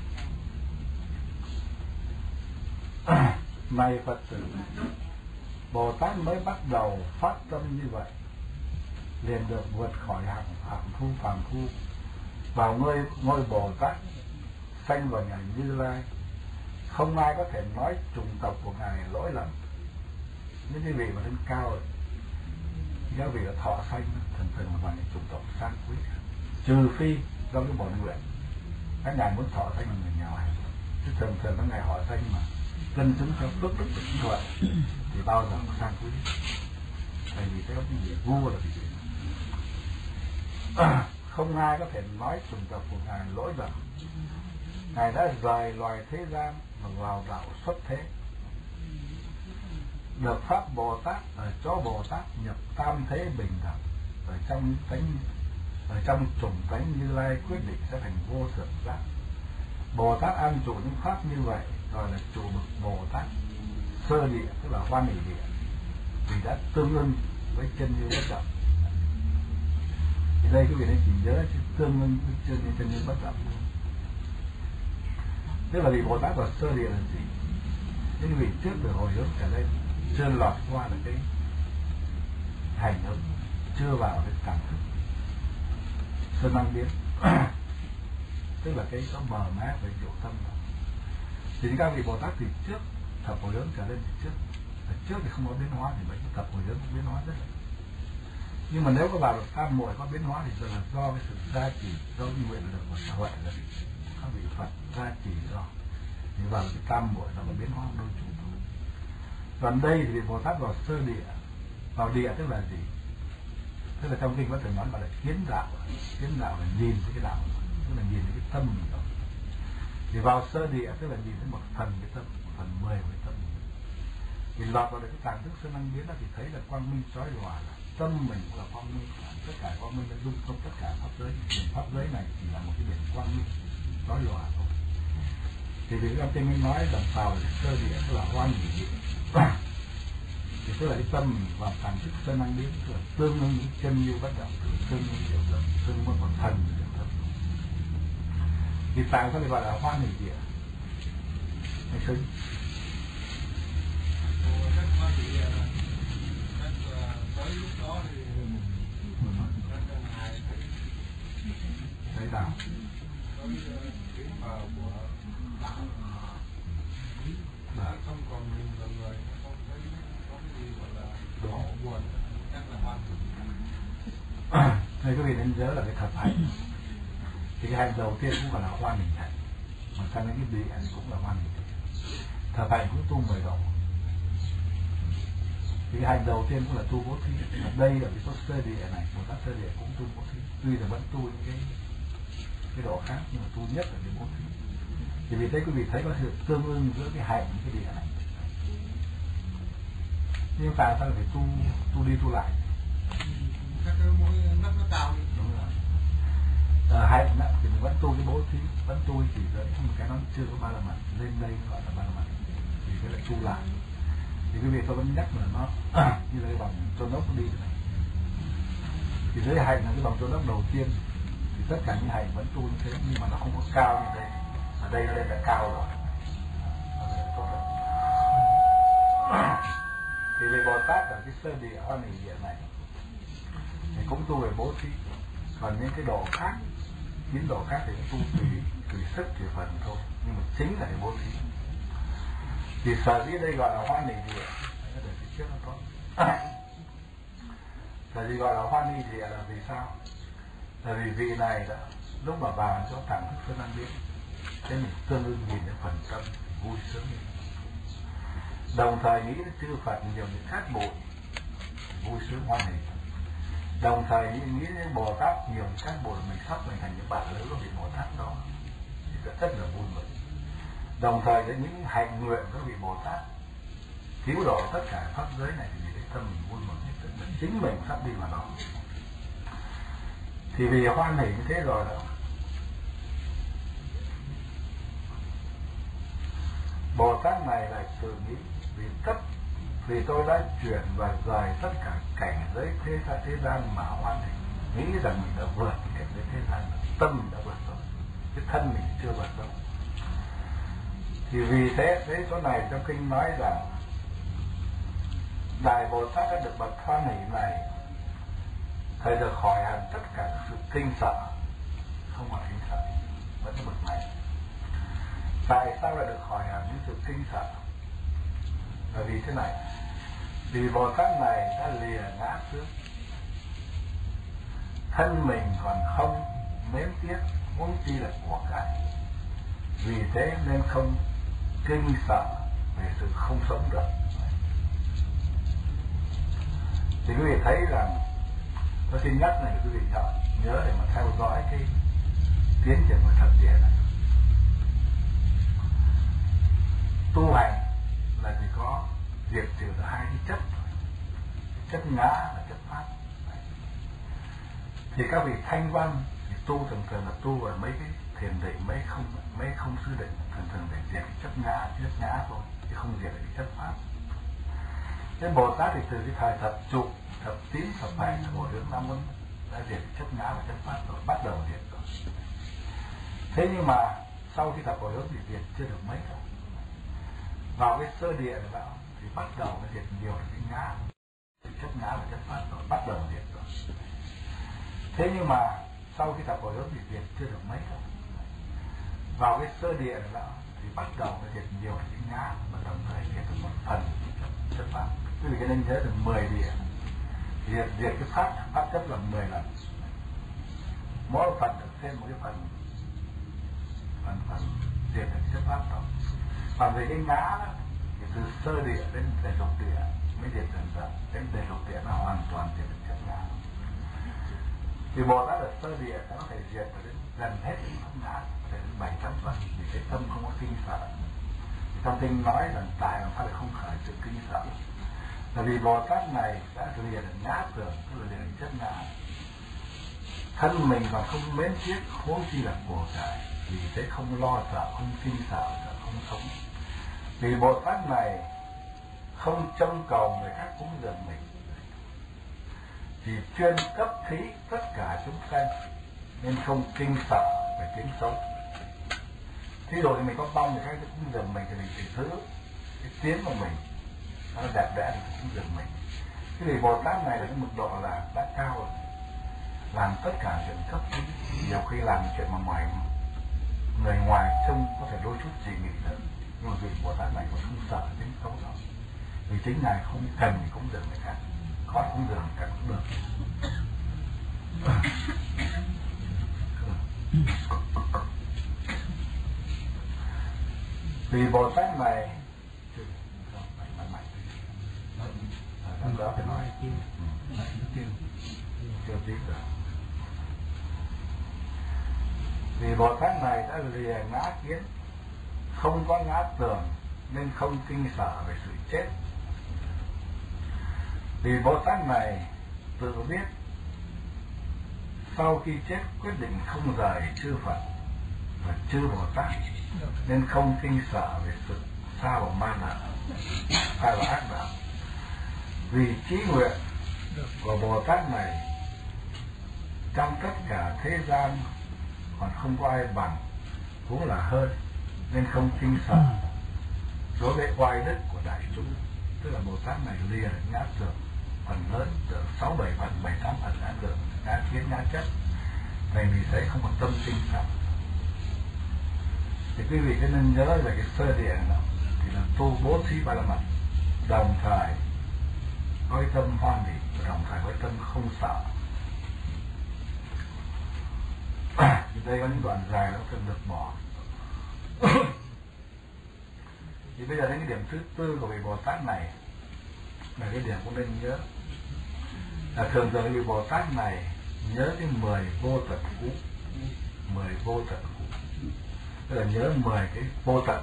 Speaker 2: Này Phật tử, Bồ Tát mới bắt đầu phát tâm như vậy, liền được vượt khỏi hạng phạm phu phàm phu, vào ngôi ngôi Bồ Tát, sanh vào nhà Như Lai. Không ai có thể nói chủng tộc của ngài lỗi lầm. Những cái vị mà lên cao rồi, các vị là thọ sanh thường thường là bằng những chủng tộc sang quý, trừ phi do cái bổn nguyện các ngài muốn thọ sanh là người nghèo hay, chứ thường thường các ngài họ sanh mà cân xứng theo phước đức của chính vậy thì bao giờ cũng sang quý. Tại vì cái cái gì vua là gì à, không ai có thể nói chủng tộc của ngài lỗi lầm. Ngài đã rời loài thế gian và vào đạo xuất thế, được pháp Bồ Tát ở chỗ Bồ Tát nhập tam thế bình đẳng, ở trong tánh ở trong chủng tánh Như Lai quyết định sẽ thành vô thượng giác. Bồ Tát an trụ những pháp như vậy gọi là trụ bậc Bồ Tát sơ địa, tức là hoan hỷ địa, vì đã tương ưng với chân như bất động. Thì đây quý vị nên chỉ nhớ tương ưng với chân như chân như bất động. Tức là vì Bồ Tát vào sơ địa là gì? Những vị trước từ hồi hướng trở lên chưa lọt qua được cái hành hứng, chưa vào được cảm thức sơ năng biến, tức là cái có mờ mát về dụng tâm đó. Thì các vị Bồ Tát thì trước thập hồi hướng trở lên thì trước, ở trước thì không có biến hóa thì mấy thập hồi hướng biến hóa rất là. Nhưng mà nếu có vào được tam muội có biến hóa thì là do cái sự gia trì, do cái nguyện lực của xã hội là các vị Phật gia trì do. Thì vào cái tam muội nó có biến hóa đôi chút thôi. Còn đây thì Bồ Tát vào sơ địa, vào địa tức là gì? Tức là trong kinh có thể nói là kiến đạo, kiến đạo là nhìn thấy cái đạo, tức là nhìn thấy cái tâm mình đó. Thì vào sơ địa tức là nhìn thấy một phần cái tâm, một phần mười cái tâm. Thì lọt vào được cái tàng thức sơ năng biến đó thì thấy là quang minh chói lòa, là tâm mình cũng là quang minh, tất cả quang minh đã dung thông tất cả pháp giới. Biển pháp giới này chỉ là một cái biển quang minh chói lòa thôi. Thì vì các tiên minh nói rằng vào sơ địa tức là hoan hỷ địa, thì tức là cái tâm mình vào tàng thức sơ năng biến, tức là tương ứng chân như bất động, tương ứng điều tâm, tương ứng một thần điều tâm. Thì tại sao lại gọi là hoan hỷ địa? Hay xứng?
Speaker 3: Rất hoan hỷ địa, rất tới lúc đó thì rất ngài thấy
Speaker 2: thấy đạo,
Speaker 3: tới cái mờ của đạo đã không còn mình là người, không thấy có cái gì gọi là khổ buồn, chắc là hoan hỷ.
Speaker 2: Đây quý vị nên nhớ là cái thập hạnh. Thì cái hạnh đầu tiên cũng gọi là hoan hỷ hạnh, mà sang đến cái địa thì cũng là hoan hỷ. Thập hạnh cũng tu mười độ. Thì cái hạnh đầu tiên cũng là tu bố thí. Ở đây ở cái số sơ địa này, Bồ Tát sơ địa cũng tu bố thí. Tuy là vẫn tu những cái cái độ khác, nhưng mà tu nhất là cái bố thí. Thì vì thế quý vị thấy có sự tương ưng giữa cái hạnh và cái địa này. Nhưng tại sao phải tu tu đi tu lại?
Speaker 3: Các cái mũi nắp nó cao đi.
Speaker 2: Đúng rồi. Ở hạnh đó, thì mình vẫn tu cái bố thí, vẫn tu chỉ giới, nhưng mà cái nó chưa có ba la mật, lên đây gọi là ba la mật, thì cái lại tu lại. Thì quý vị tôi vẫn nhắc là nó như là cái vòng chôn ốc đi này. Thì dưới hạnh là cái vòng chôn ốc đầu tiên, thì tất cả những hạnh vẫn tu như thế, nhưng mà nó không có cao như đây. Ở đây nó lên là cao rồi. Thì về Bồ Tát ở cái sơ địa hoan hỷ địa này thì cũng tu về bố thí. Còn những cái độ khác tín đồ khác thì tu tùy tùy sức tùy phần thôi, nhưng mà chính là cái bố thí. Thì sở dĩ đây gọi là hoan hỷ địa, để phía trước nó tốt. Sở dĩ gọi là hoan hỷ địa là vì sao? Là vì vị này đã lúc mà vào chỗ tặng thức sơn ăn biết, thế mình tương ưng nhìn đến phần tâm vui sướng lên. Đồng thời nghĩ đến chư Phật nhiều những khác bụi, vui sướng hoan hỷ. Đồng thời nghĩ, nghĩ đến Bồ Tát nhiều những khác bụi, mình sắp mình thành những bạn lớn của vị Bồ Tát đó thì sẽ rất là vui mừng. Đồng thời đến những hạnh nguyện của vị Bồ Tát cứu độ tất cả pháp giới này thì cái tâm mình vui mừng hết sức, mình chính mình sắp đi vào đó. Thì vì hoan hỷ như thế rồi đó, Bồ Tát này lại tự nghĩ vì tất vì tôi đã chuyển và rời tất cả cảnh giới thế gian thế gian mà hoan hỷ, nghĩ rằng mình đã vượt cảnh giới thế gian, tâm mình đã vượt rồi, cái thân mình chưa vượt đâu. Thì vì thế đấy chỗ này trong kinh nói rằng Đại Bồ Tát đã được bậc hoan hỷ này, thầy được khỏi hẳn tất cả sự kinh sợ, không còn kinh sợ, vẫn là bậc này. Tại sao lại được khỏi hẳn những sự kinh sợ? Là vì thế này, vì Bồ Tát này đã lìa ngã trước, thân mình còn không mến tiếc, huống chi là của cải. Vì thế nên không kinh sợ về sự không sống được. Thì quý vị thấy rằng, tôi xin nhắc này quý vị nhớ, nhớ để mà theo dõi cái tiến trình của thật địa này. Tu hành là chỉ có diệt trừ được hai cái chất, chất ngã và chất pháp. Thì các vị thanh văn thì tu thường thường là tu vào mấy cái thiền định, mấy không mấy không sư định, thường thường để diệt cái chất ngã, chất ngã thôi, chứ không diệt được cái chất pháp. Thế Bồ Tát thì từ cái thời thập trụ, thập tín, thập hành, thập bổ hướng năm môn đã diệt chất ngã và chất pháp rồi, bắt đầu diệt rồi. Thế nhưng mà sau khi thập bổ hướng thì diệt chưa được mấy đâu. Vào cái sơ địa này bảo thì bắt đầu nó diệt nhiều cái ngã, chất ngã và chất pháp rồi, bắt đầu diệt rồi. Thế nhưng mà sau khi thập bổ hướng thì diệt chưa được mấy đâu. Vào cái sơ địa này bảo thì bắt đầu nó diệt nhiều cái ngã và đồng thời diệt được một phần chất pháp. Quý vị nên nhớ được mười địa diệt diệt cái pháp pháp chất là mười lần, mỗi phần được thêm một cái phần phần phần diệt được chất pháp đó. Còn về cái ngã đó, thì từ sơ địa đến đề lục địa mới diệt dần dần, đến đề lục địa là hoàn toàn diệt được chất ngã. Thì Bồ Tát ở sơ địa nó có thể diệt đến gần hết những pháp ngã, để đến bảy trăm phần, vì cái tâm không có kinh sợ. Thì trong kinh nói rằng tại làm sao lại không khởi sự kinh sợ? Là vì Bồ Tát này đã lìa được ngã tưởng, tức là lìa được chất ngã. Thân mình còn không mến tiếc, huống chi là của cải, vì thế không lo sợ, không kinh sợ, sợ không sống. Vì Bồ Tát này không trông cầu người khác cúng dường mình, chỉ chuyên cấp thí tất cả chúng sanh, nên không kinh sợ về tiếng xấu. Thí dụ thì mình có mong người khác cúng dường mình thì mình chỉ giữ cái tiếng của mình nó đẹp đẽ thì cúng dường mình. Cái vì Bồ Tát này là cái mức độ là đã cao rồi, làm tất cả chuyện cấp thí, nhiều khi làm chuyện mà ngoài người ngoài trông có thể đôi chút gì nghĩ nữa, nhưng mà vị Bồ Tát này còn không sợ tiếng xấu đó, vì chính ngài không cần thì cúng dường người khác, khỏi cúng dường người khác cũng được. Vì Bồ Tát này Anh đó phải nói chưa chưa biết rồi. Vì Bồ Tát này đã lìa ngã kiến, không có ngã tưởng, nên không kinh sợ về sự chết. Vì Bồ Tát này tự biết sau khi chết quyết định không rời chư Phật và chư Bồ Tát, nên không kinh sợ về sự xa vào ma đạo, xa vào ác đạo. Vì chí nguyện của Bồ Tát này trong tất cả thế gian còn không có ai bằng, cũng là hơn, nên không kinh sợ đối với oai đức của đại chúng. Tức là Bồ Tát này lìa ngã tưởng phần lớn, tưởng sáu bảy phần, bảy tám phần ngã tưởng, ngã kiến, ngã chất, Thành vì thế không còn tâm sinh sạch. Thì quý vị cứ nên nhớ về cái sơ địa đó, thì là tu bố thí ba la mật, đồng thời có cái tâm hoan hỷ và đồng thời có cái tâm không sợ. Thì đây có những đoạn dài nó cần được bỏ. Thì bây giờ đến cái điểm thứ tư của vị Bồ Tát này là cái điểm cũng nên nhớ là thường thường vị Bồ Tát này nhớ cái mười vô tận cũ, mười vô tận cũ, tức là nhớ mười cái vô tận.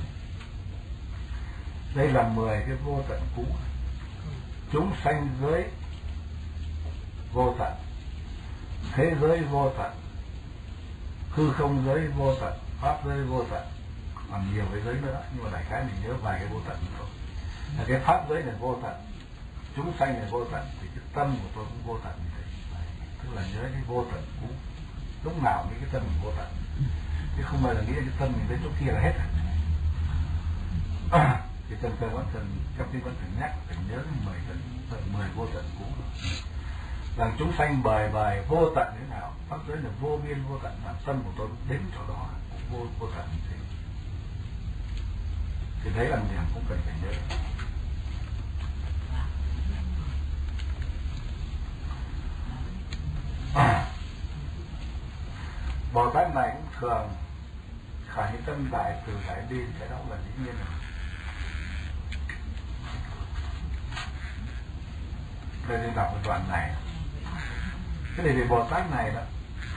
Speaker 2: Đây là mười cái vô tận cũ. Chúng sanh giới vô tận, thế giới vô tận, hư không giới vô tận, pháp giới vô tận, còn nhiều cái giới nữa, nhưng mà đại khái mình nhớ vài cái vô tận thôi. Là cái pháp giới này vô tận, chúng sanh này vô tận, thì cái tâm của tôi cũng vô tận như thế. Đấy, tức là nhớ cái vô tận cũ, lúc nào nghĩ cái tâm mình vô tận, chứ không bao giờ nghĩ cái tâm mình đến chỗ kia là hết. Thì cần cần vẫn cần trong khi vẫn cần nhắc, phải nhớ mười tận tận mười vô tận cũ. Rằng chúng sanh bời bời vô tận thế nào, pháp giới là vô biên vô tận, làm tâm của tôi đến chỗ đó cũng vô vô tận như thế. Thì đấy là một điểm cũng cần phải nhớ. À, Bồ Tát này cũng thường khởi tâm đại từ đại bi, cái đó là dĩ nhiên rồi. Đây nên đọc cái đoạn này. Cái này vì Bồ Tát này đó,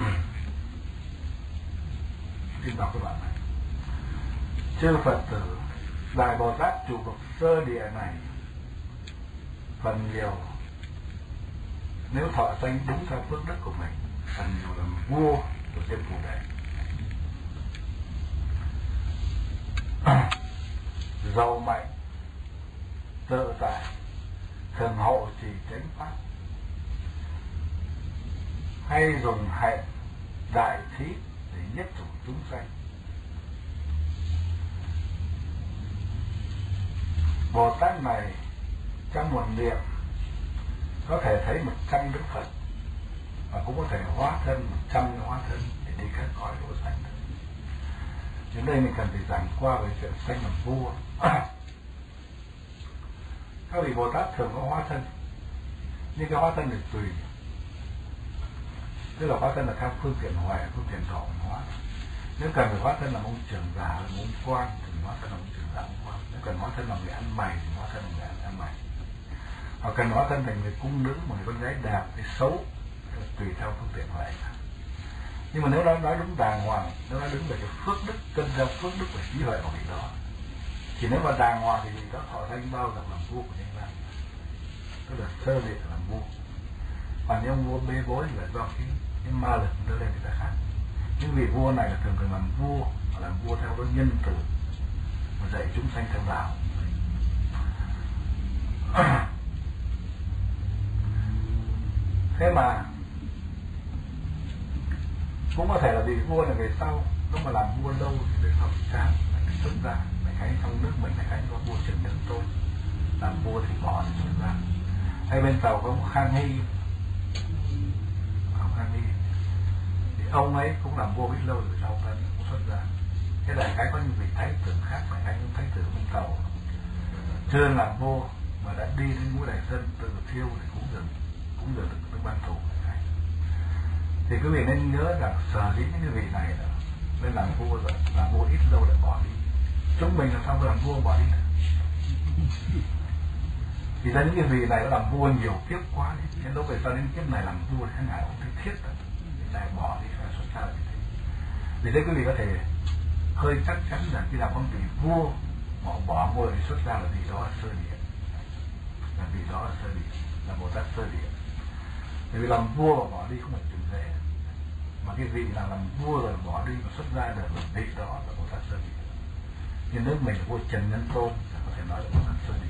Speaker 2: nên đọc cái đoạn này. Chư Phật tử Đại Bồ Tát trụ vực sơ địa này phần nhiều nếu thọ sanh đúng theo phước đức của mình, phần nhiều làm vua của trên phù đề, giàu mạnh tự tại, thường hộ trì chánh pháp, hay dùng hạnh đại thí để nhất chủng chúng sanh. Bồ Tát này trong một niệm có thể thấy một trăm Đức Phật, và cũng có thể hóa thân một trăm hóa thân để đi các cõi độ sanh. Đến đây mình cần phải giảng qua về chuyện sanh làm vua. Các vị Bồ Tát thường có hóa thân, nhưng cái hóa thân thì tùy, tức là hóa thân là theo phương tiện huệ, phương tiện thọ hóa. Nếu cần phải hóa thân là ông trưởng giả, là ông quan thì hóa thân là ông trưởng giả, ông quan. Nếu cần hóa thân là người ăn mày thì hóa thân là người ăn mày. Hoặc cần hóa thân thành người cung nữ, một người con gái đẹp hay xấu, tùy theo phương tiện huệ. Nhưng mà nếu nói, nói đúng đàng hoàng, nếu nói đúng về cái phước đức, cân theo phước đức và trí huệ của vị đó, thì nếu mà đàng hoàng thì vị đó thọ sanh bao giờ làm vua của nhân gian, tức là sơ địa làm vua. Còn nếu ông vua bê bối thì là do cái, cái ma lực đưa lên người ta khác. Những vị vua này là thường thường làm vua, làm vua theo đối nhân từ, mà dạy chúng sanh theo đạo. Thế mà cũng có thể là vị vua là về sau, lúc mà làm vua lâu thì về sau thì chán, phải xuất ra, phải thấy trong nước mình phải thấy có vua Trần Nhân Tôn, làm vua thì bỏ thì xuất ra. Hay bên Tàu có ông Khang Hy, ông Khang Hy thì ông ấy cũng làm vua biết lâu rồi sau thân cũng xuất ra. Cái đại cái có những vị thái tử khác, phải anh cũng thái tử bên Tàu chưa làm vua mà đã đi đến ngũ đại dân tự thiêu để cúng dường, cúng dường được được ban thù. Thì quý vị nên nhớ rằng sở dĩ những cái vị này là nên làm vua rồi, làm vua ít lâu lại bỏ đi. Chúng mình làm sao làm vua bỏ đi? Thì ra những cái vị này đã làm vua nhiều kiếp quá, nên lúc về sau đến kiếp này làm vua thì thế nào cũng thấy thiết rồi, thì lại bỏ đi phải xuất ra là như thế. Vì thế quý vị có thể hơi chắc chắn rằng khi nào con vị vua họ bỏ vua thì xuất ra là vì đó là sơ địa, là vì đó là sơ địa, là Bồ Tát sơ địa. Vì làm vua mà bỏ đi không phải chuyện dễ, mà cái vị nào làm vua rồi bỏ đi mà xuất ra được là vị đó là Bồ Tát sơ địa. Nhưng nước mình là vua Trần Nhân Tôn có thể nói là Bồ Tát sơ địa.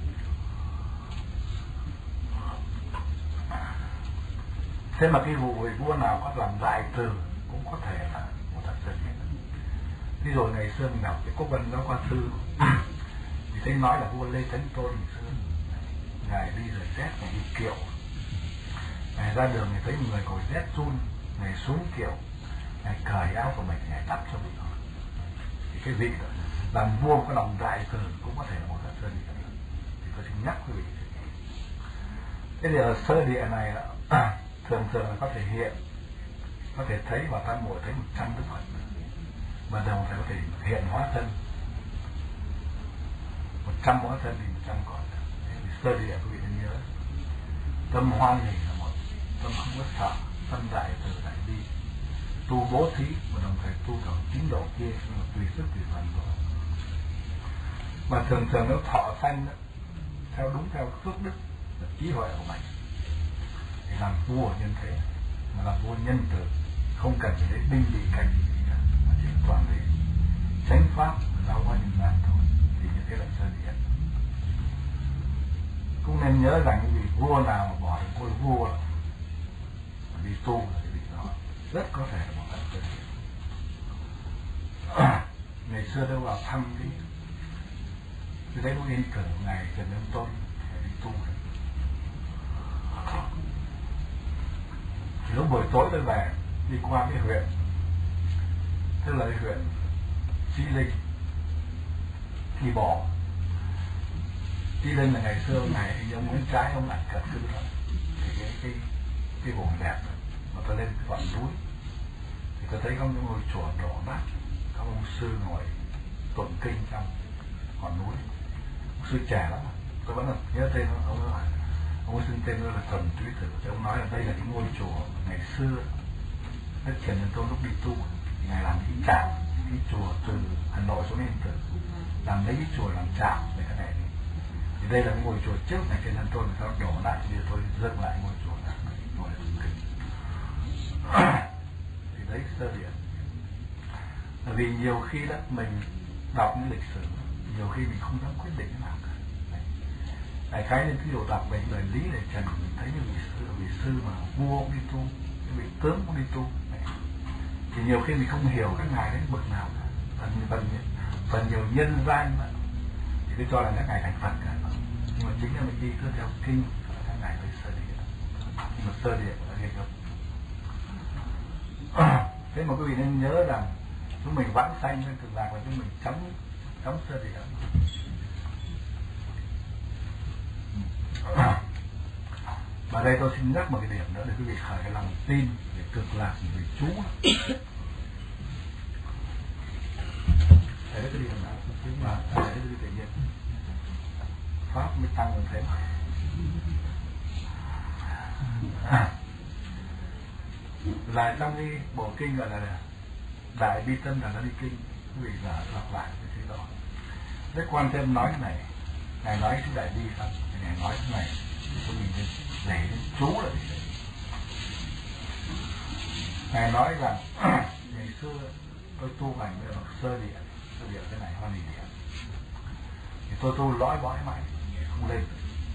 Speaker 2: Thế mà cái vụ vị vua nào có làm đại từ cũng có thể là Bồ Tát sơ địa. Ví dụ ngày xưa mình đọc cái Quốc Văn Giáo Khoa Thư thì thấy nói là vua Lê Chánh Tôn ngày xưa, ngài đi rồi rét, ngài đi kiệu, ngài ra đường thì thấy một người ngồi rét run, Ngài xuống kiệu, Ngài cởi áo của mình, Ngài đắp cho vị đó. Thì cái vị đó làm vua có lòng đại từ cũng có thể là một sơ địa. Thì tôi xin nhắc quý vị. Cái điều sơ địa này là thường thường là có thể hiện, có thể thấy và ta ngồi thấy một trăm Đức Phật, và đồng thời có thể hiện hóa thân một trăm hóa thân thì một trăm còn. Thì sơ địa quý vị nên nhớ, tâm hoan hỷ là một, tâm không có sợ, tâm đại từ đại bi, tu bố thí và đồng thời tu theo tín độ kia, nhưng mà tùy sức tùy phần rồi. Mà thường thường nếu thọ sanh đó, theo đúng theo phước đức và trí huệ của mình thì làm vua nhân thế, mà làm vua nhân từ, không cần phải đến binh bị cảnh gì cả, mà chỉ toàn để chánh pháp giáo hóa nhân gian thôi. Thì như thế là sơ địa. Cũng nên nhớ rằng cái vị vua nào mà bỏ được ngôi vua là vì tu là cái vị đó rất có thể là một cách sơ địa. Ngày xưa tôi vào thăm cái cái đấy có yên cử ngày Trần Nhân Tôn để đi tu. Thì lúc buổi tối tôi về đi qua cái huyện, tức là cái huyện Chí Linh, Kỳ Bỏ. Chí Linh là ngày xưa ngày ông Nguyễn Trái ông lại cận cư đó, thì cái cái cái vùng đẹp đó. Mà tôi lên cái ngọn núi thì tôi thấy có những ngôi chùa đổ nát, có ông sư ngồi tụng kinh trong ngọn núi, ông sư trẻ lắm, tôi vẫn là nhớ tên ông. Ông nói ông xưng tên là Trần Túy Tử. Thì ông nói là đây là những ngôi chùa ngày xưa Đức Trần Nhân Tôn lúc đi tu thì ngài làm cái trạm cái chùa từ Hà Nội xuống Yên Tử, làm lấy cái chùa làm trạm để cái này. Thì đây là cái ngôi chùa trước này Trần Nhân Tôn người ta đổ lại, thì tôi dựng lại ngôi chùa này ngồi tụng kinh. Thì đấy sơ địa. Bởi vì nhiều khi đó mình đọc những lịch sử, nhiều khi mình không dám quyết định cái nào cả. Đại khái nên ví dụ đọc về đời Lý Đại Trần, mình thấy những vị sư, vị sư mà vua cũng đi tu, những vị tướng cũng đi tu, thì nhiều khi mình không hiểu các ngài đến bậc nào cả. Phần, phần, phần nhiều nhân gian mà thì tôi cho là các ngài thành Phật cả. Nhưng mà chính là mình đi cứ theo kinh các ngài tới sơ địa. Nhưng mà sơ địa là nghe không. Thế mà quý vị nên nhớ rằng chúng mình vãng sanh nên cực lạc và chúng mình chống chống sơ địa. Và đây tôi xin nhắc một cái điểm nữa để quý vị khởi cái lòng tin về cực lạc về chú. Thầy cái đi làm nào mà thầy cái đi tự nhiên pháp mới tăng hơn thế. Là trong cái bộ kinh gọi là Đại Bi Tâm là nó đi kinh, quý vị là đọc lại cái thế đó. Đức Quan Thế Âm nói cái này, ngài nói chú Đại Bi xong thì ngài nói cái này cho mình nên để đến chú là gì. Ngài nói rằng ngày xưa tôi tu hành với bậc sơ địa, sơ địa cái này hoan hỷ địa, thì tôi tu lõi bõi mãi không lên.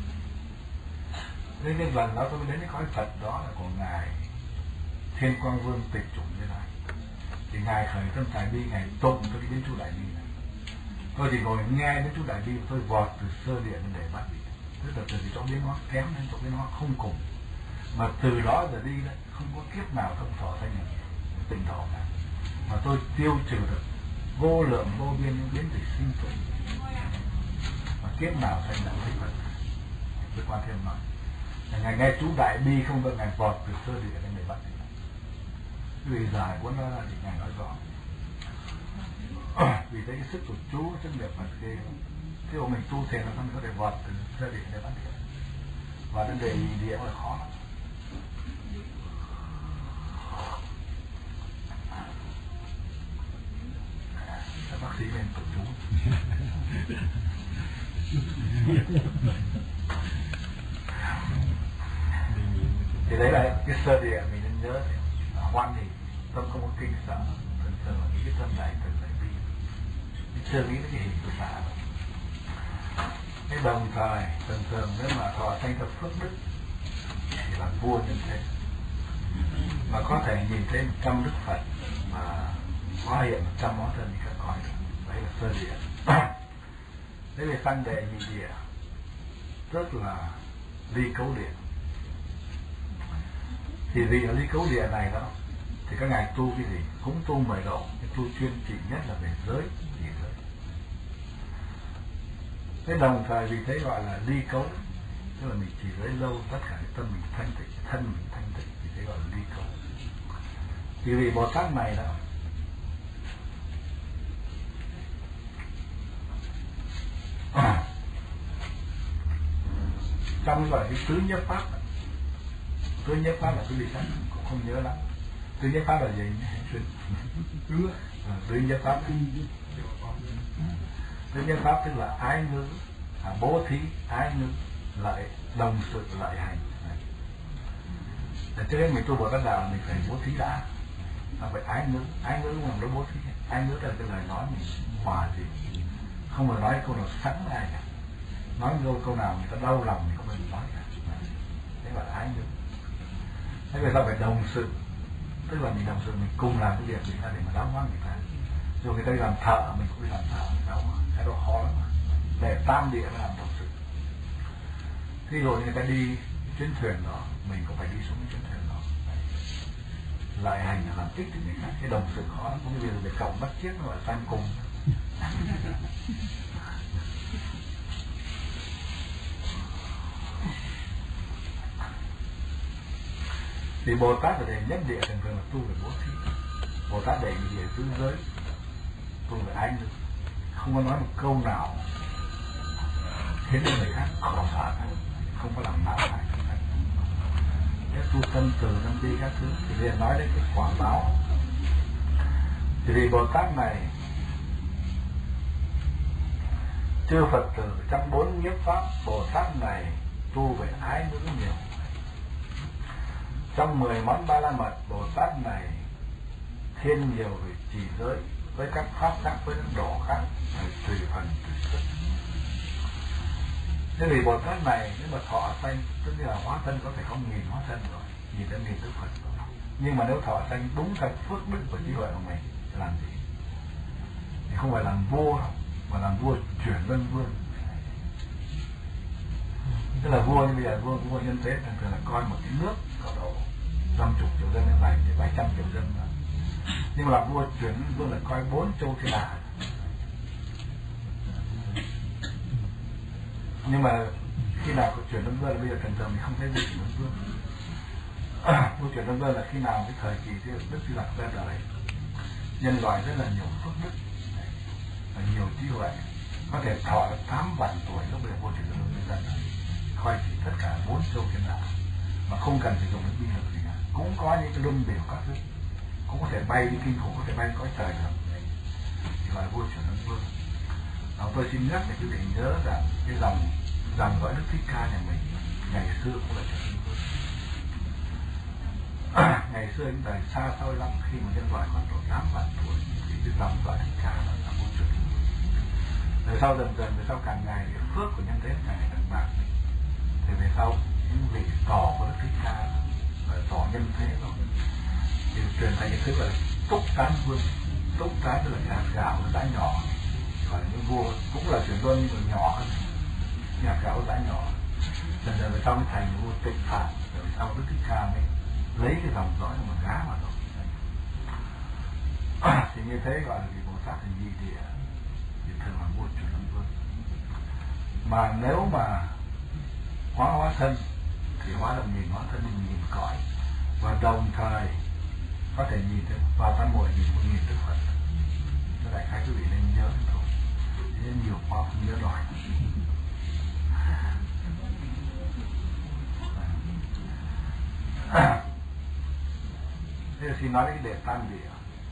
Speaker 2: Nên cái lần đó tôi mới đến cái khói Phật đó là của ngài Thiên Quang Vương Tịch Chủng như này. Thì ngài khởi tâm Đại Bi, ngài tụng tôi đi đến chú Đại Bi này. Tôi chỉ ngồi nghe đến chú Đại Bi, tôi vọt từ sơ địa để bắt đi. Tức là từ cái chỗ biến hóa kém đến chỗ biến hóa không cùng. Mà từ đó giờ đi đấy, không có kiếp nào thông thọ sanh nhập tình thọ cả. Mà tôi tiêu trừ được vô lượng vô biên những biến dịch sinh tử. Mà kiếp nào sanh nhập thích Phật. Đức Quan Thế Âm nói. Ngài nghe chú Đại Bi không được, ngài vọt từ sơ địa đến để bắt đi. Vì giải cuốn đó thì ngài nói rõ. Vì thế cái sức của chú chân đẹp Phật kia, khi mà mình tu thiền là mình có thể vọt từ sơ địa để bắt địa, và đến đề nhị địa là khó lắm. Các bác sĩ bên tụng chú. Thì đấy là cái sơ địa mình nên nhớ thì hoan hỷ, tâm không có kinh sợ, thường thường là những cái tâm đại từ đại bi, chưa nghĩ đến cái hình của xã. Cái đồng thời thường thường nếu mà thọ sanh tập phước đức thì là vua nhân thế, mà có thể nhìn thấy một trăm đức Phật mà hóa hiện một trăm hóa thân thì các cõi, đấy là sơ địa. Thế về sang đệ nhị địa rất là ly cấu địa. Thì vì ở ly cấu địa này đó thì các ngài tu cái gì? Cũng tu mười độ, cái tu chuyên trị nhất là về giới, trì giới. Thế đồng thời vì thế gọi là ly cấu, tức là mình trì giới lâu, tất cả cái tâm mình thanh tịnh, thân mình thanh tịnh, vì thế gọi là ly cấu. Thì vì Bồ Tát này đó à, trong gọi cái tứ nhất pháp, tứ nhất pháp là cái gì đó cũng không nhớ lắm. Tứ nhất pháp là gì nhỉ? Tứ à, tứ nhất pháp. Tứ nhất pháp tức là ái ngữ, à, bố thí, ái ngữ, lợi, đồng sự, lợi hành. Trước đây mình tu Bồ Tát đạo mình phải bố thí đã, nó phải ái ngữ, ái ngữ là nó bố thí. Ái ngữ là cái lời nói mình hòa gì, không phải nói câu nào sẵn ai cả, nói câu câu nào người ta đau lòng mình không bao giờ nói cả. Thế gọi là ái ngữ. Thế về sau phải đồng sự, tức là mình đồng sự, mình cùng làm cái việc gì ta để mà đóng góp người ta. Dù người ta đi làm thợ, mình cũng đi làm thợ, đóng góp, cái đó khó lắm. Để tam địa làm đồng sự. Thế rồi người ta đi chuyến thuyền đó, mình cũng phải đi xuống chuyến thuyền đó. Lại hành là làm ích cho người khác. Cái đồng sự khó lắm, không có việc để cộng bắt chiếc nó gọi là tam cung. Thì Bồ Tát ở đây nhất địa thường thường là tu về bố thí. Bồ Tát đề nghị về tứ giới, tu về ái ngữ, không có nói một câu nào khiến người khác khổ sở, không có làm nào phải. Cái tu tâm từ tâm bi các thứ thì liền nói đến cái quả báo. Thì vì Bồ Tát này chư Phật tử trong bốn nhiếp pháp, Bồ Tát này tu về ái ngữ nhiều. Trong mười món ba la mật, Bồ Tát này thiên nhiều về trì giới với các pháp khác, với các độ khác, tùy phần tùy sức. Thế vì Bồ Tát này nếu mà thọ sanh, tức là hóa thân có thể không nghìn hóa thân rồi, nhìn đến nghìn đức Phật rồi. Nhưng mà nếu thọ sanh đúng theo phước đức và trí huệ của mình thì làm gì? Thì không phải làm vua, mà làm vua chuyển luân vương. Tức là vua như bây giờ vua vua nhân thế thường thường là coi một cái nước có độ năm chục triệu dân đến vài vài trăm triệu dân rồi. Nhưng mà làm vua chuyển vương là coi bốn châu thiên hạ. Nhưng mà khi nào có chuyển luân vương là bây giờ thường thường mình không thấy vua chuyển luân vương. Vua chuyển luân vương là khi nào cái thời kỳที่Đức Di Lặc ra đời, nhân loại rất là nhiều phước đức và nhiều trí huệ, có thể thọ được tám vạn tuổi lúc bây giờ vua chuyển luân vương ra đời, coi chỉ tất cả bốn châu thiên hạ mà không cần phải dùng đến binh lực gì cả, cũng có những cái luân biểu các thứ, cũng có thể bay đi kinh khủng, có thể bay cõi trời được, thì gọi là vua chuyển luân vương. Đó, tôi xin nhắc để quý vị nhớ rằng cái dòng dòng gọi Đức Thích Ca nhà mình ngày xưa cũng là chuyển luân vương. Ngày xưa những đời xa xôi lắm, khi mà nhân loại còn độ tám vạn tuổi thì cái dòng gọi Thích Ca là vua chuyển luân vương. Rồi sau dần dần, rồi sau càng ngày cái phước của nhân thế càng ngày càng bạc, thì về sau những vị tỏ của Đức Thích Ca và tỏ nhân thế rồi thì truyền thành những thứ gọi là túc tán vương. Túc tán tức là cái hạt gạo nó đã nhỏ, gọi là những vua cũng là chuyển luân nhưng mà nhỏ hơn, hạt gạo đã nhỏ. Dần dần về sau mới thành vua Tịnh Phạn, rồi về sau Đức Thích Ca mới lấy cái dòng dõi mà gá vào rồi. Thì như thế gọi là vì Bồ Tát thành nhị địa thì thường là vua chuyển luân vương. Mà nếu mà hóa hóa thân thì hóa là nhìn hóa thân, nhìn cõi, và đồng thời có thể nhìn thấy vào tam muội nhìn một nghìn đức Phật. Cái đại khái quý vị nên nhớ thôi, thế nhiều quá không nhớ nổi. Thế thì xin nói đến cái đề tam địa.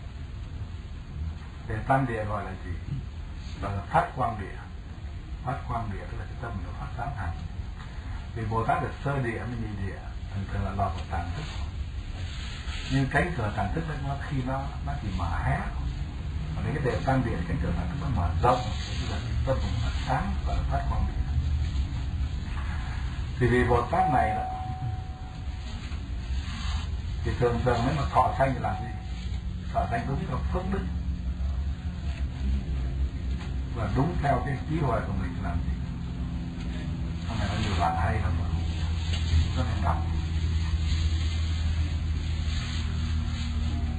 Speaker 2: Đề tam địa gọi là gì? Gọi là phát quang địa. Phát quang địa tức là cái tâm nó phát sáng hẳn. Vì Bồ Tát được sơ địa với nhị địa thường thường là lọt vào tàng thức, nhưng cánh cửa tàng thức nó khi nó nó chỉ mở hé, còn cái đề tam địa cánh cửa tàng thức nó mở rộng, tức là tâm của nó sáng và phát quang địa. Thì vì Bồ Tát này đó thì thường thường nếu mà thọ sanh thì làm gì? Thọ sanh đúng theo phước đức và đúng theo cái trí huệ của mình làm gì? Hôm nay có nhiều bạn hay lắm, rất là đọc.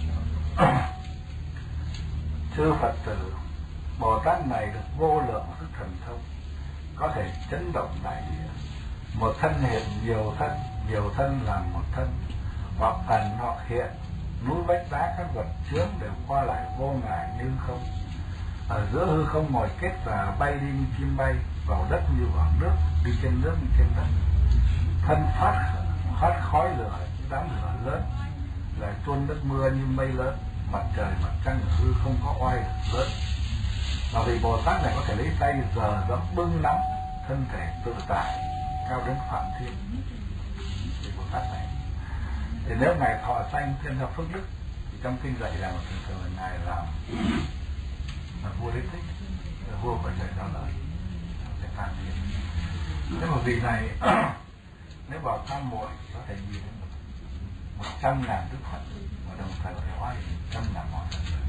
Speaker 2: Thưa Phật tử, Bồ Tát này được vô lượng sức thần thông, có thể chấn động đại địa. Một thân hiện nhiều thân, nhiều thân làm một thân, hoặc ẩn hoặc hiện, núi vách đá các vật chướng đều qua lại vô ngại như không. Ở giữa hư không ngồi kết và bay đi như chim bay, vào đất như vào nước, đi trên nước như trên đất. Thân phát phát khói lửa, đám lửa lớn, lại tuôn nước mưa như mây lớn. Mặt trời mặt trăng hư không có oai lớn. Và vì Bồ Tát này có thể lấy tay giờ giẫm bưng nắm, thân thể tự tại, cao đến phạm thiên. Vì Bồ Tát này, thì nếu ngài thọ sanh trên hợp phước đức, thì trong kinh dạy rằng thường thường là ngài làm là vua Đế Thích, là vua phải dạy đó lời để tàn biến. Nếu mà vị này nếu vào tham muội có thể nhìn đến một, một trăm ngàn đức Phật, và đồng thời có thể hóa một trăm ngàn mọi thần người.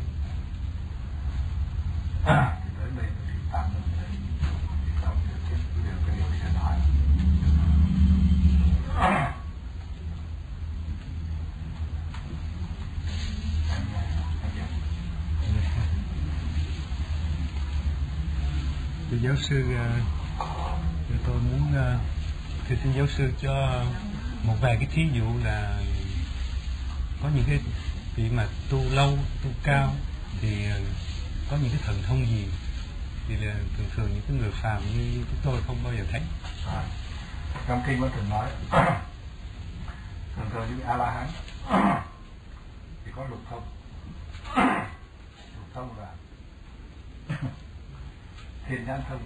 Speaker 2: Thì tới đây thì tạm ngừng đây, thì không được tiếp điều cái điều sẽ nói.
Speaker 3: Thưa giáo sư, tôi muốn thưa xin giáo sư cho một vài cái thí dụ là có những cái vị mà tu lâu, tu cao thì có những cái thần thông gì, thì là thường thường những cái người phàm như chúng tôi không bao giờ thấy.
Speaker 2: À, trong kinh vẫn thường nói thường thường những A La Hán thì có lục thông. Lục thông là thiên nhãn thông,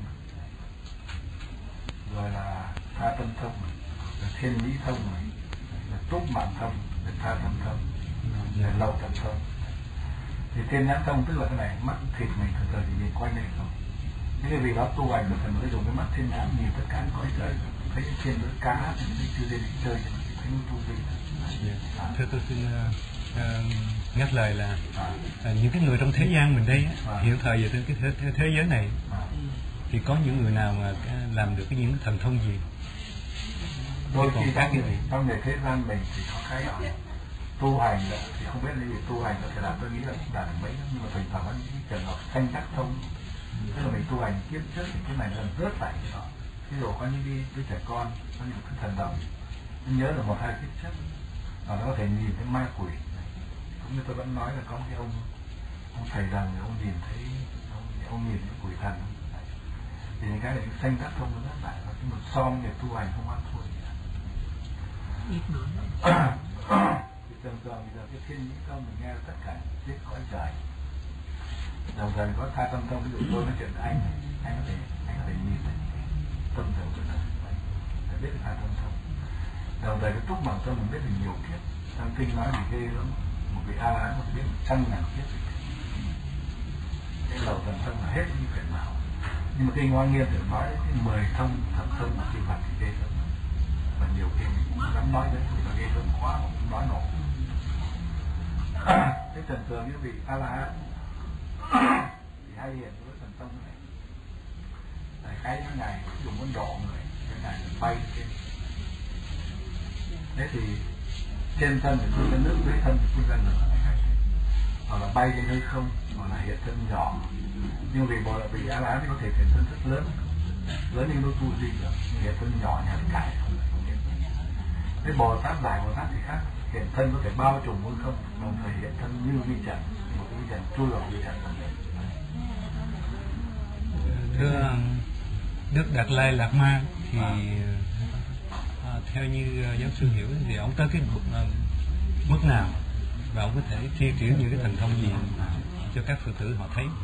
Speaker 2: rồi là tha tâm thông, rồi thiên lý thông, rồi túc mạng thông, rồi tha tâm thông, rồi lậu tận thông. Thì thiên nhãn thông tức là cái này, mắt thịt mình thường thường thì nhìn quanh đây không. Thế cái vì đó tu hành được thần mới dùng cái mắt thiên nhãn nhìn tất cả cõi trời, thấy trên đứa cá thì thấy chưa đến chơi thì mình thấy tu vi.
Speaker 3: À. Thưa tôi xin uh, uh, ngắt lời là à. uh, những cái người trong thế gian mình đây á, à. hiện thời về trên cái thế, thế, thế giới này à. thì có những người nào mà làm được cái những thần thông gì?
Speaker 2: Đôi khi trong, trong người thế gian mình thì có cái tu hành thì không biết là gì tu hành có thể làm, tôi nghĩ là cũng đạt được mấy, nhưng mà thỉnh thoảng có những trường hợp thanh tác thông. Tức là mình tu hành kiếp trước thì cái này là rớt lại cái đó. Ví dụ có những đứa trẻ con có những cái thần đồng, nhớ là một hai kiếp trước, và nó có thể nhìn thấy ma quỷ. Cũng như tôi vẫn nói là có một cái ông ông thầy rằng ông nhìn thấy ông, ông nhìn thấy quỷ thần. Thì những cái này thanh tác thông nó rớt lại, và cái một son để tu hành không ăn thua gì cả. Thì thường thường bây giờ cái thiên nhĩ thông mình nghe tất cả biết cõi trời. Đồng thời có tha tâm thông, ví dụ tôi nói chuyện với anh, anh có thể anh có thể nhìn thấy tâm thần của nó, để biết tha tâm thông. Đồng thời cái túc mạng thông mình biết được nhiều kiếp. Trong kinh nói thì ghê lắm, một vị A La Hán có thể biết một trăm ngàn kiếp. Cái lầu thần thông là hết những chuyện nào. Nhưng mà kinh Hoa Nghiêm thì nói cái mười thông thần thông mà khi Phật thì ghê lắm. Và nhiều khi mình cũng dám nói đấy, vì nó ghê lắm quá mà cũng nói nổi. Thế thần thường như vị A La Hán thì hay hiện với thần thông này là cái nó ngày dùng muốn độ người, cái ngày nó bay trên. Thế thì trên thân thì phun ra nước, dưới thân thì phun ra lửa, hoặc là bay trên hư không, hoặc là hiện thân nhỏ. Nhưng vì bộ là vì A La Hán thì có thể hiện thân rất lớn, lớn như nó tu gì được, hiện thân nhỏ nhặt cải không phải không biết. Thế Bồ Tát giải Bồ Tát thì khác, hiện thân có thể bao trùm hư không, đồng thời hiện thân như vi trần, một vi trần chui vào vi trần.
Speaker 3: Thưa Đức Đạt Lai Lạt Ma thì à, theo như giáo sư hiểu thì ông tới cái mức nào và ông có thể thi triển những cái thần thông gì cho các Phật tử họ thấy?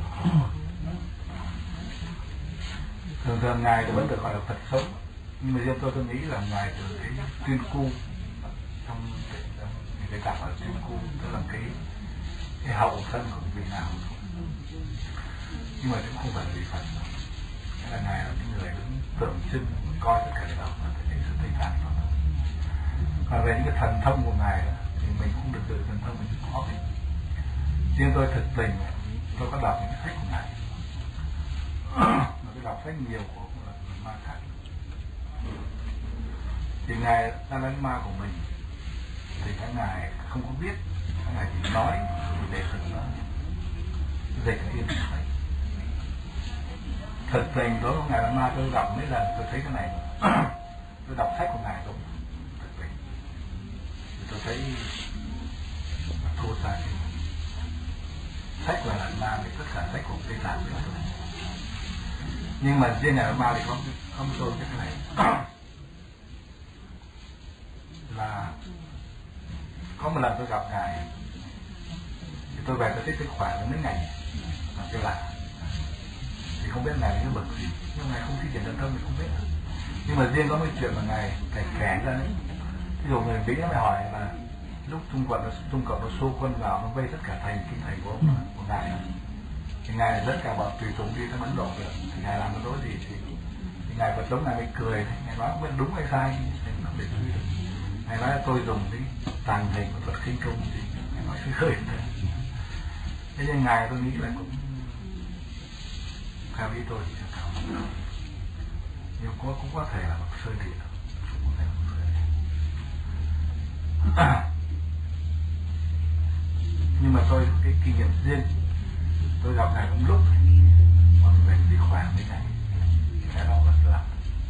Speaker 2: Thường thường ngài thì vẫn được gọi là Phật sống, nhưng mà riêng tôi tôi nghĩ là ngài từ cái tuyên cu trong cái cảm ở tuyên cu, tức là cái cái hậu thân của vị nào, nhưng mà cũng không phải là vị Phật. Thế là ngài là những người cũng tượng trưng coi tất cả cái đó là thể sự tây tạng đó. Còn về những cái thần thông của ngài đó, thì mình cũng được tự thần thông mình có mình. Riêng tôi thực tình tôi có đọc những sách của ngài, mà tôi đọc sách nhiều của ma khác. Thì ngài đã lấy ma của mình thì các ngài không có biết, các ngài chỉ nói để tự nó. dịch là yên tĩnh. Thực tình đối với ngài Ma tôi đọc mấy lần tôi thấy cái này. Tôi đọc sách của ngài đúng thực tình thì tôi thấy thua xa. Sách là Lạt Ma thì tất cả sách của Tây Tạng nữa. Nhưng mà riêng ngài Ma thì không không tôi cái này là có một lần tôi gặp ngài thì tôi về tôi thấy cái khoảng mấy ngày làm cái lạ thì không biết ngài cái bực gì, nhưng ngài không thi triển đơn thân thì không biết. Nhưng mà riêng có mấy chuyện mà ngài kể kể ra đấy. Ví dụ người Mỹ nó mới hỏi là lúc Trung Cộng nó Trung Cộng nó xô quân vào nó vây tất cả thành kinh thành của ông, của ngài thì ngài dẫn cả bọn tùy tùng đi sang Ấn Độ được thì ngài làm cái đối gì thì, thì ngài vật giống ngài mới cười, ngài nói không biết đúng hay sai thì không để suy được. Ngài nói là tôi dùng cái tàng hình của thuật khinh công gì, ngài nói khơi khơi thế. Thế nhưng ngài tôi nghĩ là cũng theo ý tôi thì cao nhưng có cũng có thể là một sơ địa, cũng có thể là một sơ địa. Nhưng mà tôi cái kinh nghiệm riêng tôi gặp ngài cũng lúc mọi người đi khỏe với ngài cái đó là lắm.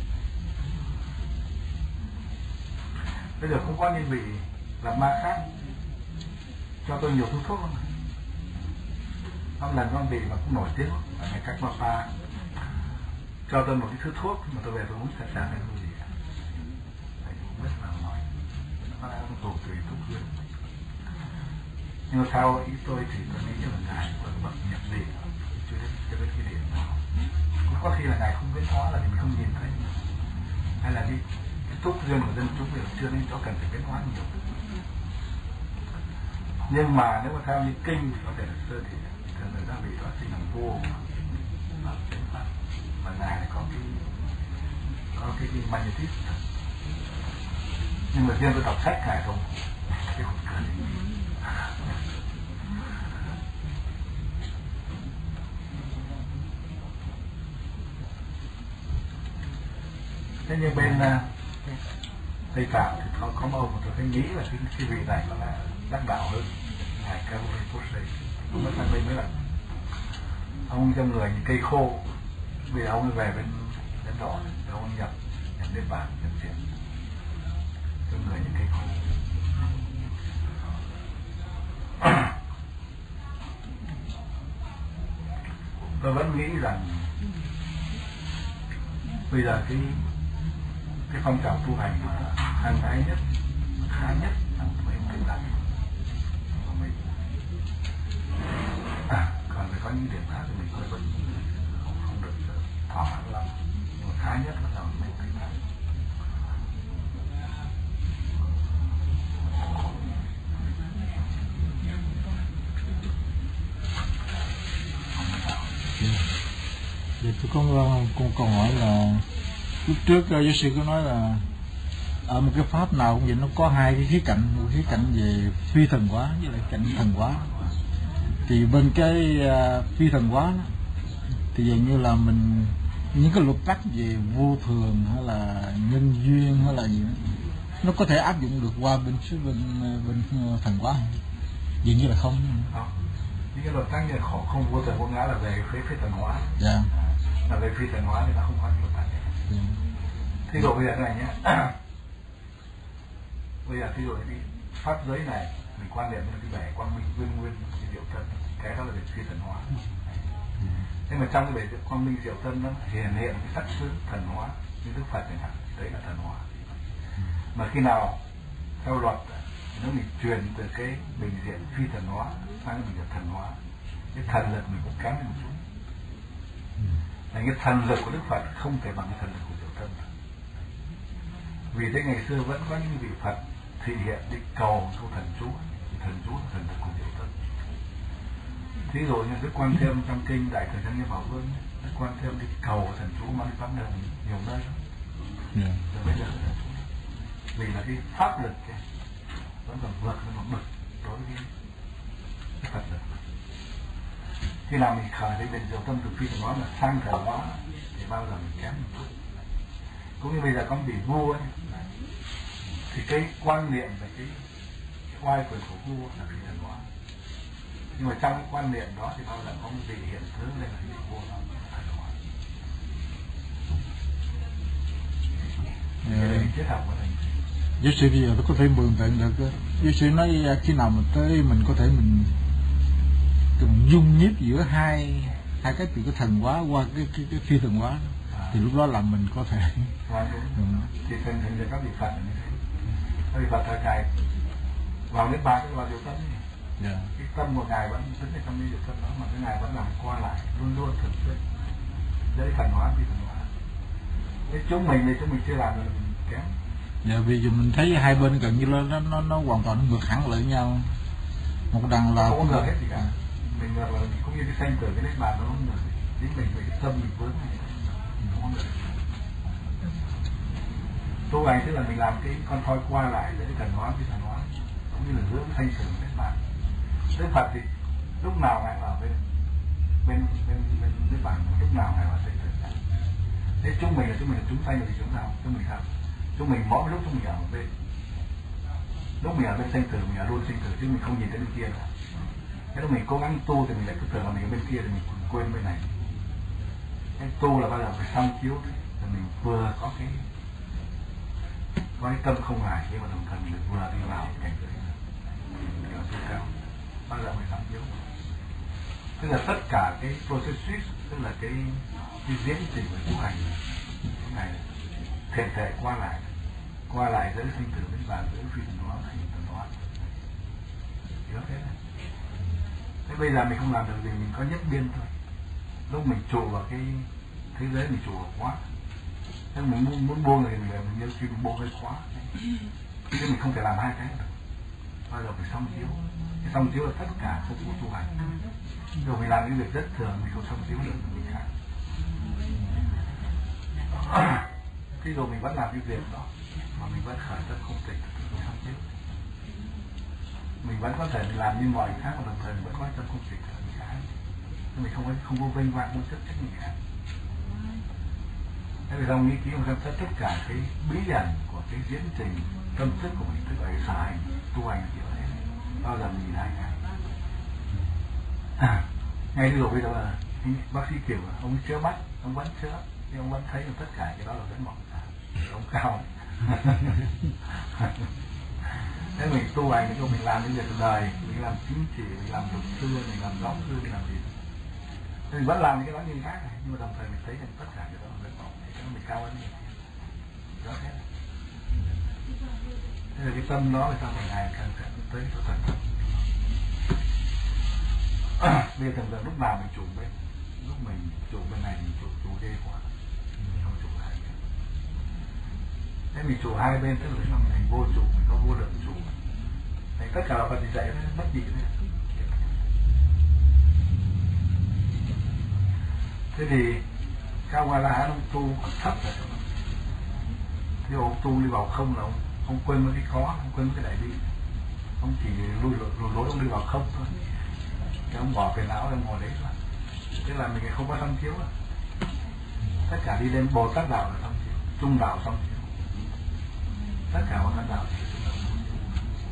Speaker 2: Bây giờ cũng có những vị làm ma khác cho tôi nhiều thuốc thuốc không? Có lần con vị mà cũng nổi tiếng ở ngày cách Mapa cho tôi một cái thứ thuốc mà tôi về tôi uống sạch sạch hay không gì cả. Thầy không biết nào nói nó đang tù tùy thuốc huyết. Nhưng mà theo ý tôi thì tôi nghĩ là ngài có bậc nhập gì chưa đến chưa đến cái điểm nào. Cũng có khi là ngài không biết hóa là mình không nhìn thấy, hay là đi cái thuốc riêng của dân chúng thì chưa nên cho cần phải biến hóa nhiều. Nhưng mà nếu mà theo như kinh thì có thể là sơ thị thường người ta vì đó thì làm vua mà mà ngài này có cái có cái, cái magnetism. Nhưng mà riêng tôi đọc sách ngài không cái hồn cơ gì. Thế nhưng bên uh, Tây Tạng thì có có một ông mà tôi thấy nghĩ là cái, cái vị này nó là đắc đạo hơn ngài Kavuri Posey. Ông nói sang bên mới là ông cho người những cây khô, vì ông về bên Ấn Độ thì ông nhập nhập Niết Bàn nhập thiện cho người những cây khô. Tôi vẫn nghĩ rằng bây giờ cái cái phong trào tu hành mà hàng ái nhất, khá nhất là mấy ông Tây Tạng của mình. À, còn phải có những điểm khác thì mình hơi vẫn không, không được thỏa mãn lắm, nhưng mà khá nhất là mấy ông Tây Tạng.
Speaker 4: Vậy tôi có con còn hỏi là lúc trước giáo sư có nói là ở một cái pháp nào cũng vậy, nó có hai cái khía cạnh, một khía cạnh về phi thần hóa với lại cạnh thần hóa. Thì bên cái uh, phi thần hóa đó, thì dường như là mình những cái luật tắc về vô thường hay là nhân duyên hay là gì đó, nó có thể áp dụng được qua bên phía bên bên thần hóa, dường như là không.
Speaker 2: Không. Những cái luật tắc như khổ không vô thường vô ngã là về phía phi thần hóa.
Speaker 4: Dạ. Yeah.
Speaker 2: Là về phi thần hóa thì nó không có luật tắc. Yeah. Thí dụ bây giờ này nhé. Bây giờ thí dụ cái pháp giới này mình quan niệm đến cái vẻ quang minh nguyên nguyên cái diệu thân, cái đó là về phi thần hóa. Nhưng mà trong cái bể quang minh diệu thân nó hiện hiện cái sắc xứ thần hóa như Đức Phật chẳng hạn, đấy là thần hóa. Mà khi nào theo luật nếu mình truyền từ cái bình diện phi thần hóa sang cái bình diện thần hóa, cái thần lực mình cũng kém đi một chút. Là cái thần lực của Đức Phật không thể bằng cái thần lực của diệu thân. Vì thế ngày xưa vẫn có những vị Phật thị hiện đi cầu câu thần chú, thần chú là thần lực của diệu thân. Thí dụ như Đức Quan Thiêm trong kinh Đại Thừa Nhân Như Bảo Vương, Đức Quan Thiêm đi cầu thần chú mang đi pháp đường nhiều nơi lắm. Yeah. Rồi bây giờ vì là cái pháp lực kia vẫn còn vượt lên một bậc đối với cái Phật lực. Khi nào mình khởi đến bên diệu tâm từ phi thần hóa là sang thần hóa thì bao giờ mình kém một chút. Cũng như bây giờ có một vị vua ấy, thì cái quan niệm về cái, cái oai quyền của vua là phi thần hóa. Nhưng mà trong cái quan niệm đó thì bao giờ có một vị hiện thứ lên là vị vua đó thần hóa. Cái đấy triết học của thành.
Speaker 4: Giáo sư bây giờ tôi có thể mường tượng được. Giáo sư nói khi nào mình tới mình có thể mình từng dung nhiếp giữa hai hai cái từ cái thần hóa qua cái cái, cái phi thần hóa à. Thì lúc đó là mình có thể
Speaker 2: à, đúng. Ừ. Thì thành thành ra các vị Phật như thế. Các vị Phật thời ngài vào đến ba cái vào điều tâm này. Yeah. Cái tâm của ngài vẫn tính trong cái điều tâm đó mà cái ngài vẫn làm qua lại luôn luôn thường xuyên để thần hóa phi thần hóa. Thế chúng mình thì chúng mình chưa làm được mình kém.
Speaker 4: Dạ vì mình thấy hai bên gần như nó nó nó hoàn toàn ngược hẳn lại nhau. Một đằng là
Speaker 2: không có ngược hết gì cả. Mình ngược là cũng như cái sanh tử cái nét bàn nó không ngược. Chính mình về cái tâm mình vướng này không có ngược. Tu hành tức là mình làm cái con thoi qua lại để thần hóa phi thần hóa, cũng như là giữa cái sanh tử cái nét bàn. Đức Phật thì lúc nào ngài ở bên bên bên bên nét bàn, lúc nào ngài ở sanh tử. Thế chúng mình là chúng mình là chúng sanh thì chúng nào chúng mình sao? Chúng mình mỗi lúc chúng mình ở một bên, lúc mình ở bên sanh tử mình ở luôn sanh tử chứ mình không nhìn thấy bên kia nữa. Thế lúc mình cố gắng tu thì mình lại cứ tưởng là mình ở bên kia thì mình quên bên này. Cái tu là bao giờ phải song chiếu thì mình vừa có cái có cái tâm không ngại nhưng mà đồng thời mình vừa đi vào cảnh giới ở chỗ cao, bao giờ phải song chiếu. Tức là tất cả cái process, tức là cái cái diễn trình của tu hành này thể thể qua lại qua lại giữa sinh tử với và giữa phi thần hóa và hình thần hóa. Hiểu thế này. Thế bây giờ mình không làm được gì, mình có nhất biên thôi. Lúc mình trụ vào cái thế giới mình trụ vào quá. Thế mình muốn, muốn buông thì mình mình nhớ khi mình buông hơi quá. Chứ mình không thể làm hai cái được. Bao giờ phải song chiếu. Cái song chiếu là tất cả phục vụ tu hành. Rồi mình làm những việc rất thường mình không song chiếu được mình khác. Khi rồi mình vẫn làm cái việc đó mà mình vẫn khởi tâm không tịch không chết, mình vẫn có thể làm như mọi người khác mà đồng thời mình vẫn có tâm không tịch mình khác, mình không có không vô vinh vang không chấp trách người khác. Thế vì trong ý kiến của tâm tất cả cái bí ẩn của cái diễn trình tâm thức của mình, tức là cái xài tu hành kiểu thế bao giờ mình nhìn hai cái. À, ngay từ đầu bây giờ là bác sĩ kiểu là ông chữa mắt ông vẫn chữa nhưng ông vẫn thấy được tất cả cái đó là vẫn mỏng cả ông cao. Thế mình tu hành thì mình làm những việc đời, mình làm chính trị, mình làm luật sư, mình làm giáo sư, mình làm gì thế mình vẫn làm những cái đó như khác này, nhưng mà đồng thời mình thấy rằng tất cả cái đó là vẫn mỏng, cái đó mình cao hơn nhiều. Đó thế này. Thế là cái tâm đó là sao mình ngày càng càng tới cho thần tâm. Bây giờ thường thường lúc nào mình chủ bên, lúc mình chủ bên này mình chủ chủ đê quá, mình không chủ hai bên. Thế mình chủ hai bên tức là lúc mình vô chủ, mình có vô lượng chủ. Thì tất cả là Phật dạy nó bất dị đấy. Thế thì Cao Hoa La Hán ông tu thấp rồi. Thì ông tu đi vào không là ông, ông quên mất cái có, ông quên mất cái đại bi. Ông chỉ lui lối lối ông đi vào không thôi. Thì ông bỏ cái não ông ngồi đấy thôi. Thế là mình không có song chiếu rồi. Tất cả đi đến Bồ Tát đạo là song chiếu, trung đạo song chiếu. Tất cả Bồ Tát đạo thì trung đạo song chiếu.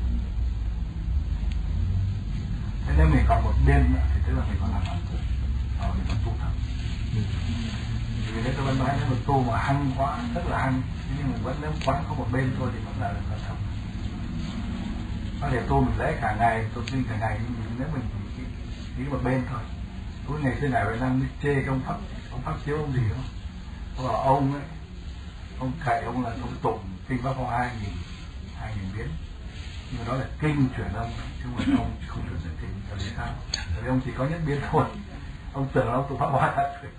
Speaker 2: Thế nếu mình còn một bên nữa thì tức là mình còn làm hẳn thôi. Rồi mình còn tu thấp. Vì thế tôi vẫn nói nếu mà tu mà hăng quá, rất là hăng, nhưng mình vẫn nếu quán có một bên thôi thì vẫn là là thấp. Có thể tu mình lễ cả ngày, tu sinh cả ngày, nhưng nếu mình chỉ chỉ một bên thôi. Cuối ngày xưa ngày Việt Nam mới chê cái ông Pháp, ông Pháp chiếu ông gì không? Ông bảo ông ấy, ông thầy ông là ông tụng kinh Pháp Hoa hai nghìn, hai nghìn biến. Nhưng mà đó là kinh truyền ông, chứ không phải ông không truyền được kinh. Tại vì sao? Tại vì ông chỉ có nhất biến thôi. Ông tưởng là ông tụng Pháp Hoa thật rồi.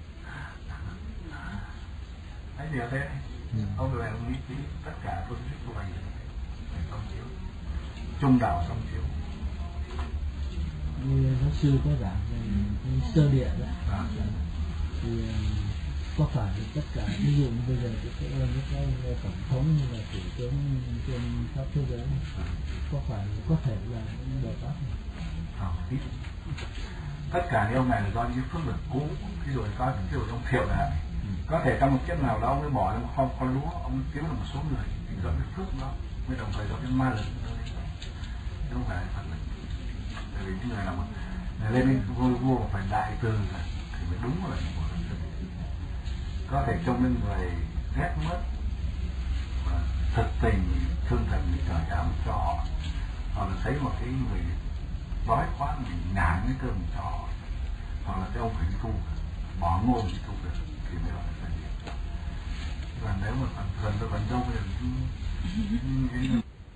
Speaker 2: Thấy điều thế này. Ừ. Ông về ông nghĩ kỹ tất cả phương thức tu hành song chiếu, trung đạo song chiếu.
Speaker 5: Như giáo sư có giảng về sơ địa đó, à. Thì có phải thì tất cả ví dụ bây giờ cái cái cái tổng thống như là thủ tướng trên khắp thế giới có phải có thể là Bồ Tát
Speaker 2: không? Tất cả những ông này là do những phước lực cũ, ví dụ có ví dụ ông Thiệu là có thể trong một kiếp nào đó ông mới bỏ trong kho con lúa, ông cứu được một số người, thì do cái phước đó mới đồng thời do cái ma lực đó, chứ không phải là phật lực. Tại vì người nào mà người lên đến ngôi vua mà phải đại từ thì mới đúng là một thần dân. Có thể trong những người ghét mất mà thực tình thương thần mình trời ám cho họ, hoặc là thấy một cái người đói quá mình ngán cái cơm cho họ, hoặc là cái ông phải tu bỏ ngôi thì tu được thì mới gọi là thần dân. Còn nếu mà phần thần tôi vẫn trong thì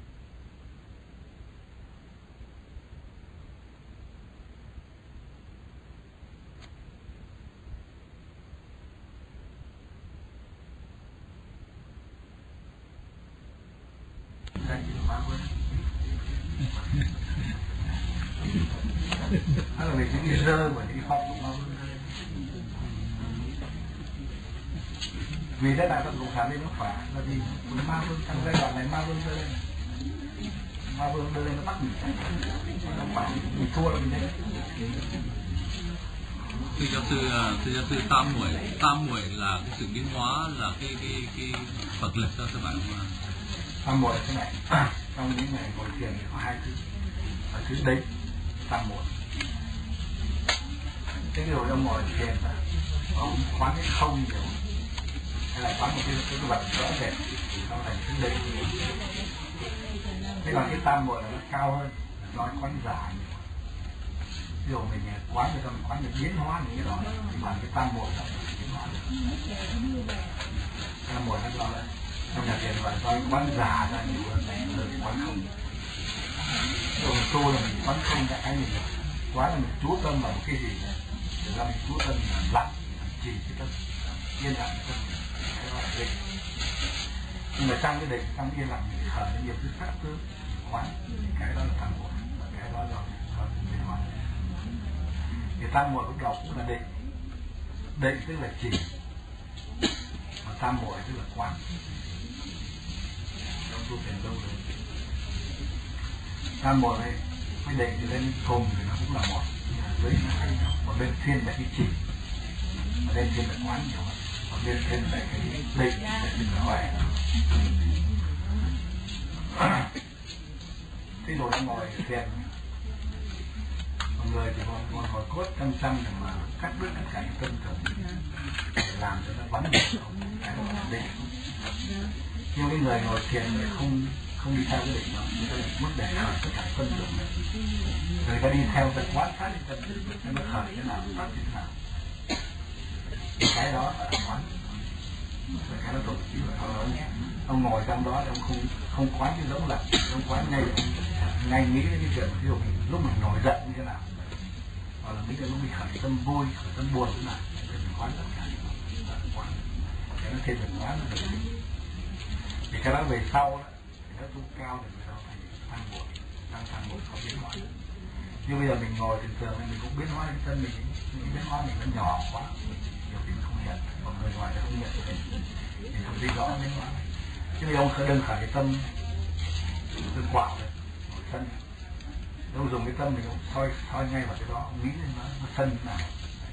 Speaker 2: đó là về những cái rơ và những cái học của nó. Vì thế nào các cộng sản lên nó phải là vì Ma Vương trong giai đoạn này Ma Vương đưa lên, Ma Vương đưa lên nó bắt mình, nó phải mình thua là mình đấy.
Speaker 6: Thưa giáo sư, thưa giáo sư tam muội, tam muội là cái sự biến hóa, là cái cái cái Phật lực đó các bạn không?
Speaker 2: Tam muội thế này, trong những ngày ngồi thiền thì có hai thứ, và thứ đấy tam muội. Cái điều trong ngồi thiền là ông quán cái không nhiều, hay là quán một cái cái vật rõ rệt thì nó thành thứ đấy. Thế còn cái tam muội là nó cao hơn, nói quán giả nhiều. Ví dụ mình quán người ta mình quán được biến hóa những cái đó, thì bằng cái tam muội là biến hóa được. Tam muội nó do là trong nhà thiền gọi là quán giả ra nhiều hơn này, hơn cái quán không. Rồi mình tu là mình quán không cả cái mình quán là mình chú tâm vào một cái gì này, rồi ra mình chú tâm là lặng, chỉ cái tâm, yên lặng cái tâm, cái đó là định. Nhưng mà trong cái định, trong yên lặng mình khởi ra nhiều thứ khác tướng quán, cái đó là tam muội, và cái đó là do biến hóa. Thì tam muội lúc đầu cũng là định, định tức là chỉ, và tam muội tức là quán. Trong tu thiền lâu rồi, tam muội này cái định thì lên cùng thì nó cũng là một, dưới nó khác nhau. Một bên thiên là cái chỉ, một bên thiên là quán nhiều hơn, một bên thiên là cái định, là cái hoài. Thế rồi nó ngồi thiền, mọi người thì còn ngồi ngồi cốt chăm chăm để mà cắt đứt tất cả những tâm thường để làm cho nó bắn được cái đó là định. Nhưng cái người ngồi thiền thì không không đi theo cái định đó, người ta mất để khởi tất cả phân tưởng này, người ta đi theo tận quán sát đến tận để nó khởi thế nào, phát thế nào, cái đó là quán, cái đó tổ chức là ông, ông ngồi trong đó ông không không quán cái giống là ông quán ngay ngay nghĩ đến cái chuyện ví dụ lúc mình nổi giận như thế nào, hoặc là nghĩ đến lúc mình khởi tâm vui, khởi tâm buồn thế nào, để mình quán tất cả những quán, cái nó thêm được quán là được. Thì cái đó về sau đó, thì nó tu cao thì sau thành thăng muội, tăng thăng muội không biến hóa. Nhưng bây giờ mình ngồi thường thường mình cũng biến hóa cái thân mình, những biến hóa mình nó nhỏ quá, nhiều khi mình không nhận, còn người ngoài nó không nhận được, mình không thấy rõ biến hóa. Chứ ông khởi đơn khởi cái tâm tương quạo này, ngồi sân, ông dùng cái tâm mình cũng soi soi ngay vào cái đó, ông nghĩ lên nó, nó sân thế nào,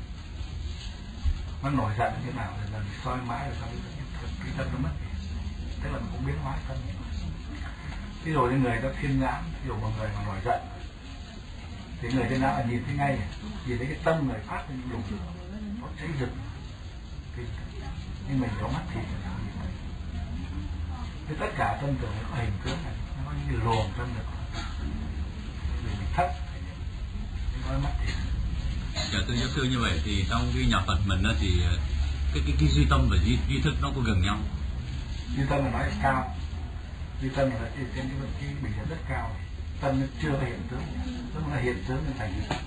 Speaker 2: nó nổi giận như thế nào, rồi lần soi mãi rồi sao cái, cái tâm nó mất. Tức là mình cũng biến hóa thân. Ví dụ như người ta thiên nhãn, ví dụ một người mà nổi giận thì người thiên nhãn là nhìn thấy ngay, nhìn thấy cái tâm người phát lên dùng lửa, nó cháy rực. Nhưng mình có mắt thì nó nhìn thấy. Thì tất cả tâm tưởng nó có hình tướng này, nó có những luồng tâm lực. Vì mình thấp, nó có mắt thì.
Speaker 6: Dạ thưa giáo sư, như vậy thì trong cái nhà Phật mình đó thì cái cái cái duy tâm và duy, duy thức nó có gần nhau?
Speaker 2: Duy tâm là nói là cao, duy tâm là trên cái cái bình diện rất cao, tâm nó chưa có hiện tướng, tức là hiện tướng nên thành duy thức,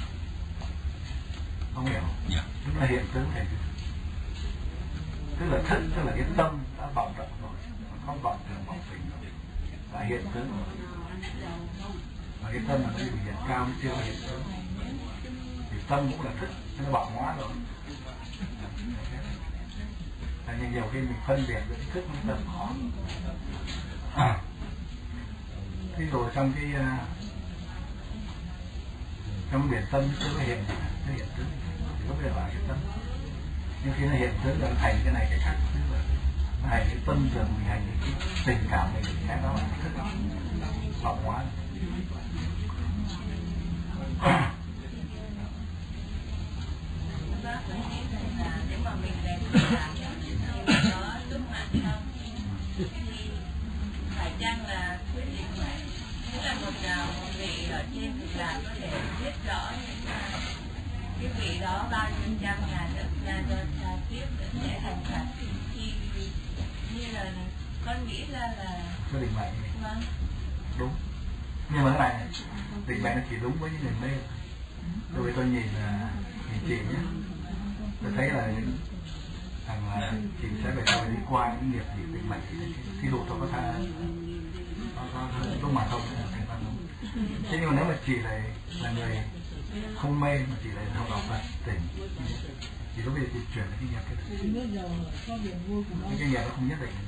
Speaker 2: không hiểu?
Speaker 6: Dạ.
Speaker 2: Tức là hiện tướng thành duy thức, tức là thức, tức là cái tâm đã vọng động rồi, không vọng tưởng vọng tình rồi, đã hiện tướng rồi, và cái tâm là cái bình diện cao nó chưa có hiện tướng, thì tâm cũng là thức, nó vọng hóa rồi. Là nhưng nhiều khi mình phân biệt với cái thức nó tầm khó. À, ví dụ trong cái uh, trong biển tâm chưa có hiện nó hiện tướng thì có thể là cái tâm, nhưng khi nó hiện tướng là nó thành cái này cái khác, tức là nó hành cái tâm thường mình hành cái tình cảm mình, cái đó là cái thức đó vọng hóa.
Speaker 7: nếu mà mình về làm thì đó lúc mạng xong thì phải chăng là quyết định vậy, tức là một một vị ở trên việc làm có thể biết rõ những cái vị đó bao nhiêu trăm ngàn được ra cho cha tiếp để thành phật, thì như là con nghĩ ra là
Speaker 2: cái định mệnh
Speaker 7: vâng
Speaker 2: đúng, nhưng mà cái này định mệnh nó chỉ đúng với những người mê. Bởi vì tôi nhìn nhìn chị nhé, tôi thấy là rằng là chị sẽ phải rồi đi qua những nghiệp gì định mệnh thì thí dụ tôi có tha có lúc mà không thành văn không. Thế nhưng mà nếu mà chị này là người không mê mà chị lại không đọc Phật tỉnh thì lúc bây giờ chị chuyển cái nghiệp cái thứ những cái nghiệp nó không nhất định.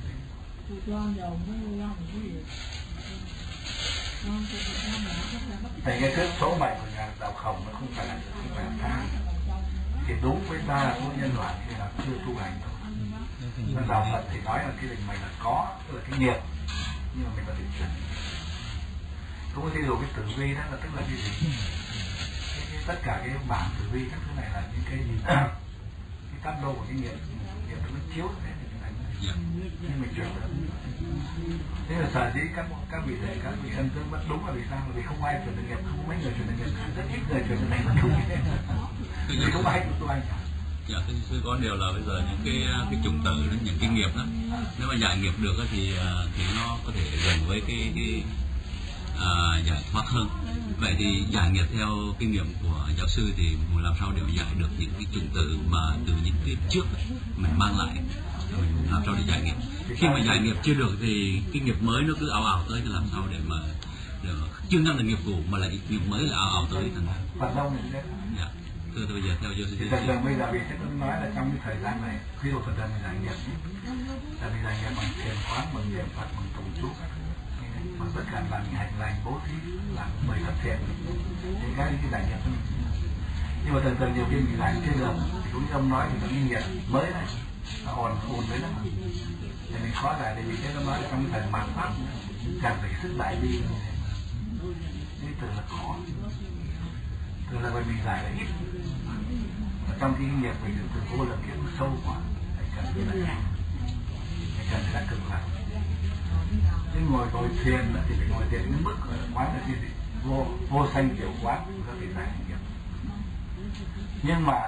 Speaker 2: Tại cái thước số mệnh của nhà đạo Khổng nó không phải là không phải là tham, thì đúng với ta của nhân loại thì là chưa tu hành thôi. Nên đạo Phật thì nói là cái định mệnh là có, tức là cái nghiệp, nhưng mà mình có thể chuyển. Cũng có thí dụ cái tử vi đó là tức là cái gì? Cái, cái, tất cả cái bảng tử vi các thứ này là những cái gì? Cái cát đô của cái nghiệp, nghiệp nó chiếu thế thì thành nhưng mình chuyển được. Thế là sở dĩ các các vị thầy, các vị ân tướng vẫn đúng là vì sao? Vì không ai chuyển được nghiệp, không có mấy người chuyển được nghiệp, rất ít người chuyển được này là đúng. Vì không ai tu hành.
Speaker 6: Dạ, thưa con điều là bây giờ những cái cái chủng tử, những cái nghiệp đó, nếu mà giải nghiệp được thì thì nó có thể gần với cái cái à, giải thoát hơn. Vậy thì giải nghiệp theo kinh nghiệm của giáo sư thì làm sao để giải được những cái chủng tử mà từ những cái trước mình mang lại, mình làm sao để giải nghiệp? Khi mà giải nghiệp chưa được thì cái nghiệp mới nó cứ ảo ảo tới, thì làm sao để mà, để mà chưa ngăn được nghiệp cũ mà lại nghiệp mới là ảo ảo tới thành ra.
Speaker 2: Phần đông mình sẽ.
Speaker 6: Dạ. Thưa tôi bây giờ theo giáo sư.
Speaker 2: Thì dần bây giờ vì sẽ nói là trong cái thời gian này, khi độ phần dần mình giải nghiệp, là mình giải nghiệp bằng thiền quán, bằng niệm Phật, bằng tụng chú các thứ, bằng tất cả làm hành lành, bố thí, làm mười thất thiện, thì cái cái giải nghiệp của mình. Nhưng mà dần dần nhiều khi mình giải trên đường, thì cũng như ông nói thì cái nghiệp mới này, nó ồn ồn đấy lắm. Thì mình khó giải, thì vì thế nó nói trong cái thời mạt pháp càng phải sức đại bi, nên từ là khó. Từ là bởi mình giải là ít, và trong cái nghiệp mình từ vô lượng kiếp nó sâu quá, phải cần phải là phải cần phải là cực lạc. Chứ ngồi ngồi thiền thì phải ngồi thiền đến mức quán là gì vô vô sanh tiểu quán có thể giải nghiệp. Nhưng mà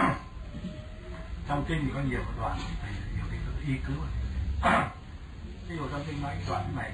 Speaker 2: trong kinh thì có nhiều đoạn thì nhiều thì có y cứu. Ví dụ trong kinh nói đoạn này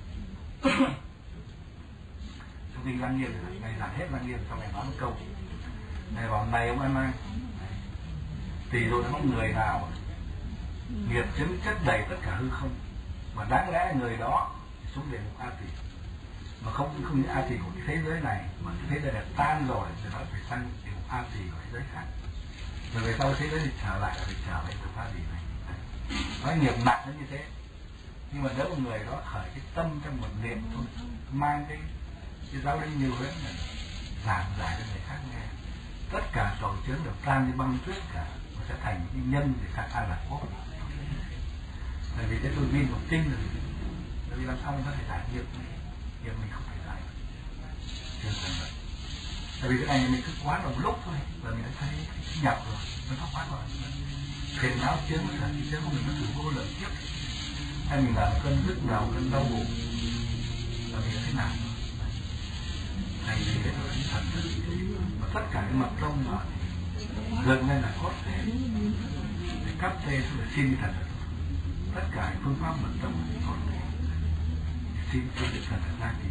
Speaker 2: trong kinh Lăng Nghiêm thì này giảng hết Lăng Nghiêm, trong này nói một câu này bảo này ông ăn nay thì rồi có người nào nghiệp chấm chất đầy tất cả hư không mà đáng lẽ người đó xuống địa ngục A Tỳ, mà không không những A Tỳ của cái thế giới này mà cái thế giới này tan rồi thì nó phải sang địa ngục A Tỳ của thế giới khác, rồi về sau thế giới thì trở lại là phải trở lại địa ngục A Tỳ này. Nói nghiệp nặng nó như thế, nhưng mà nếu một người đó khởi cái tâm trong một niệm thôi, mang cái cái giáo lý nhiều huyễn này giảng giải cho người khác nghe, tất cả tội chướng được tan như băng tuyết cả, nó sẽ thành cái nhân để sang A Lạc Quốc. Tại vì thế tôi tin một kinh rồi, bởi vì làm sao mình có thể giải nghiệp nghiệp mình không thể giải chưa cần vậy. Tại vì cái này mình cứ quán một lúc thôi là mình đã thấy nhập rồi, nó có quán rồi, phiền não chướng sở chỉ chướng của mình nó thử vô lượng kiếp, hay mình làm cơn nhức đầu, cơn đau bụng là mình thế nào thành vì thế là thần thức và tất cả cái mật tông đó gần đây là có thể để cấp thê để xin thần thức, tất cả phương pháp mật tông có thể xin cho được thần thức ra thì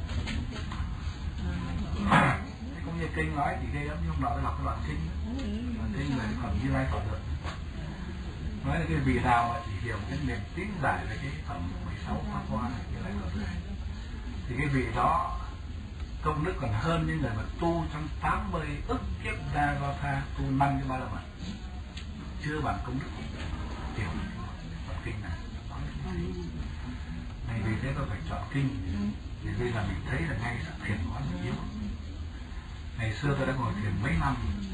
Speaker 2: cũng như kinh nói thì ghê lắm, nhưng hôm nọ tôi đọc cái đoạn kinh đoạn kinh là phẩm Như Lai Phật được nói là cái vị nào mà chỉ hiểu cái niềm tín giải về cái phẩm mười sáu pháp hoa này Như Lai Phật này thì cái vị đó công đức còn hơn những người mà tu trong tám mươi ức kiếp đa do tha, tu năm cái ba la mật chưa bằng công đức hiểu bản kinh này. Này vì thế tôi phải chọn kinh thì bây giờ mình thấy là ngay sự thiền hóa mình yếu. Ngày xưa tôi đã ngồi thiền mấy năm,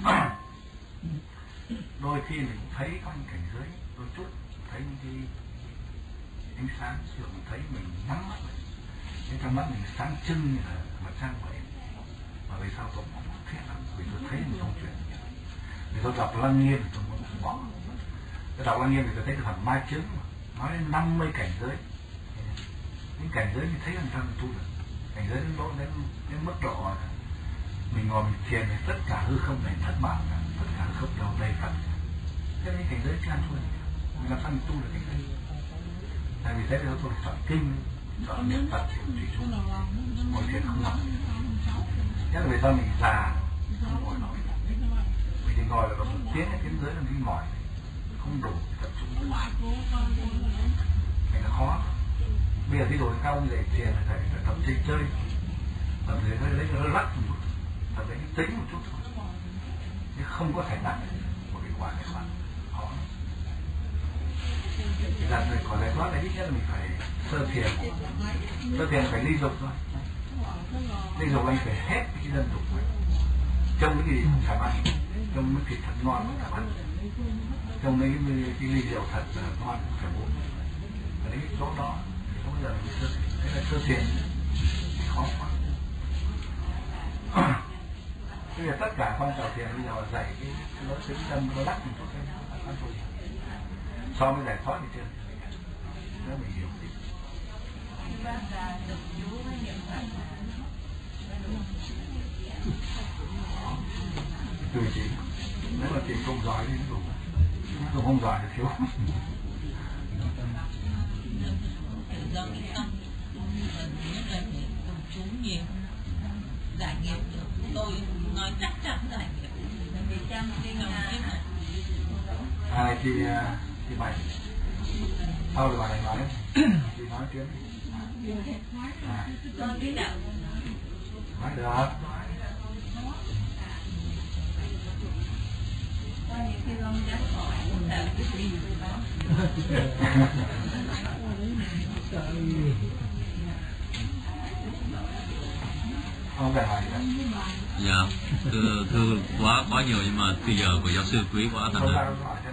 Speaker 2: đôi khi mình cũng thấy có những cảnh giới đôi chút, thấy những cái ánh sáng sửa, mình thấy mình nhắm mắt lại, cái trong mắt mình sáng trưng như là mặt trăng vậy, Và vì sao tôi muốn thiết lắm? Vì tôi thấy một trong chuyện như vậy. Vì tôi đọc Lăng Nghiêm tôi muốn bỏ. Tôi đọc Lăng Nghiêm thì tôi thấy cái phần ma chứng nói đến năm mươi cảnh giới. Những cảnh giới như thế làm sao mình tu được? Cảnh giới đến độ đến, đến mức độ mình ngồi mình thiền thì tất cả hư không này thất bại, tất cả hư không đầu đầy Phật. Thế nên cảnh giới chưa thôi. Mình làm sao mình tu được cái này? Tại vì thế thì tôi chọn kinh, chọn niệm Phật thì tùy chung. Ngồi thiền không nổi. Nhất là vì sao mình già không ngồi nổi. Mình thì ngồi là có một tiếng cái tiếng giới là đi mỏi, không đủ tập trung. Này là khó. Bây giờ cái đổi cao dạy thiền là phải tập chơi chơi, tập để nó lấy nó lắc một chút, tập lấy cái tính một chút thôi, chứ không có thể nặng một cái quả này bạn khó. Thì là người có giải thoát là ít nhất là mình phải sơ thiền, sơ thiền phải ly dục thôi, ly dục anh phải hết cái dân dục này, trong cái gì cũng chả ăn, trong cái thịt thật ngon cũng chả ăn, trong cái cái ly rượu thật ngon cũng phải uống, và đến cái chỗ đó. Bây giờ mình sơ thiền, thế là sơ thiền thì khó quá. Bây giờ tất cả phong trào thiền bây giờ là dạy cái lối tính tâm nó đắc mình chút thôi. So với giải thoát thì chưa. Nếu mình hiểu thì tùy chị. Nếu mà chị không giỏi thì đủ. Nếu không giỏi thì thiếu.
Speaker 8: Do cái tâm nhất là phải đồng chú nhiều, giải nghiệp được. Tôi nói chắc chắn giải nghiệp vì trong cái đồng kiếp này.
Speaker 2: À chị chị Bạch, sau rồi bà này nói chị nói tiếng à.
Speaker 7: Con biết đạo
Speaker 2: Nói được.
Speaker 7: có những khi con dám hỏi đạo cái gì
Speaker 2: không phải hỏi nữa.
Speaker 6: Dạ, thưa, thưa quá quá nhiều nhưng mà bây giờ của giáo sư quý quá thành ra.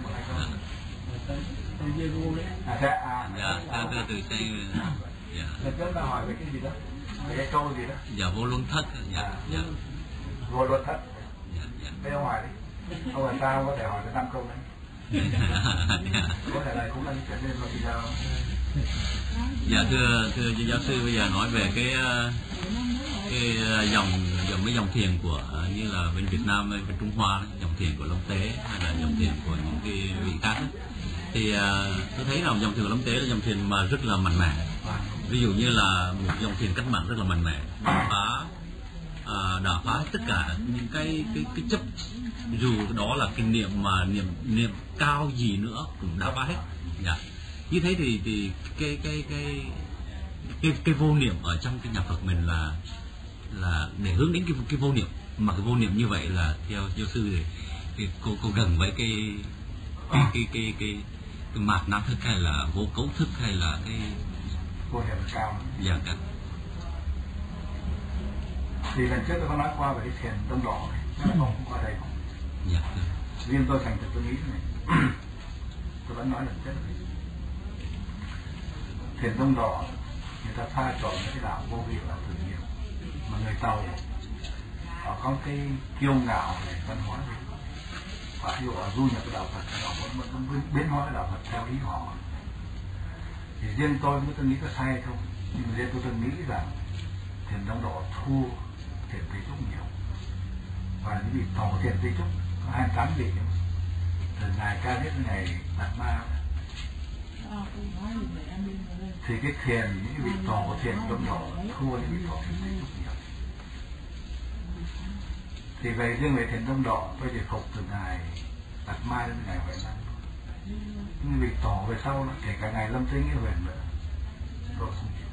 Speaker 6: Dạ, thưa thưa từ xe. Dạ.
Speaker 2: Lần ta hỏi về cái gì đó, về cái câu gì đó.
Speaker 6: Dạ vô luân thất. Dạ, dạ.
Speaker 2: Vô luân thất.
Speaker 6: Dạ, dạ.
Speaker 2: Bây ông hỏi đi. Ông là sao có thể hỏi được năm câu đấy. Có thể là cũng là những chuyện nên là bây giờ.
Speaker 6: Dạ thưa thưa giáo sư bây giờ nói về cái cái dòng dòng mấy dòng thiền của như là bên Việt Nam bên Trung Hoa dòng thiền của Long Tế hay là dòng thiền của những cái vị khác ấy. Thì uh, tôi thấy là dòng thiền của Long Tế là dòng thiền mà rất là mạnh mẽ. Ví dụ như là một dòng thiền cách mạng rất là mạnh mẽ, đã phá uh, đã phá tất cả những cái cái cái chấp, dù đó là kinh niệm mà niệm niệm cao gì nữa cũng đã phá hết. Dạ. Như thế thì thì cái cái cái cái cái vô niệm ở trong cái nhà Phật mình là là để hướng đến cái cái vô niệm, mà cái vô niệm như vậy là theo giáo sư thì cái, cô cô gần với cái cái cái cái cái, cái mạt na thức hay là vô cấu thức hay là cái
Speaker 2: vô niệm cao.
Speaker 6: Dạ cả.
Speaker 2: Thì lần trước tôi có nói qua về cái thiền tâm độ này, nó không không qua đây không?
Speaker 6: Dạ.
Speaker 2: Riêng tôi thành thật tôi nghĩ này, tôi vẫn nói lần trước này. Thiền tông độ người ta pha trộn cái đạo vô vi và tự nhiên, mà người Tàu họ có cái kiêu ngạo này văn hóa này, và ví dụ họ du nhập cái đạo Phật, họ muốn muốn biến hóa cái đạo Phật theo ý họ. Thì riêng tôi mới tôi nghĩ có sai không, nhưng mà riêng tôi tôi nghĩ rằng thiền tông độ thua thiền Tây Trúc nhiều, và những vị tổ thiền Tây Trúc có hai mươi tám vị, từ ngày ca nhất ngày Đạt Ma. Thì cái thiền những vị tổ của thiền tông độ thua những vị tổ thiền Tây Trúc nhiều. Thì về riêng về thiền tông độ tôi chỉ phục từ ngày Đạt Ma đến ngày Huệ Năng. Nhưng vị tổ về sau nó kể cả ngày Lâm Tinh ấy Huệ nữa tôi không chịu.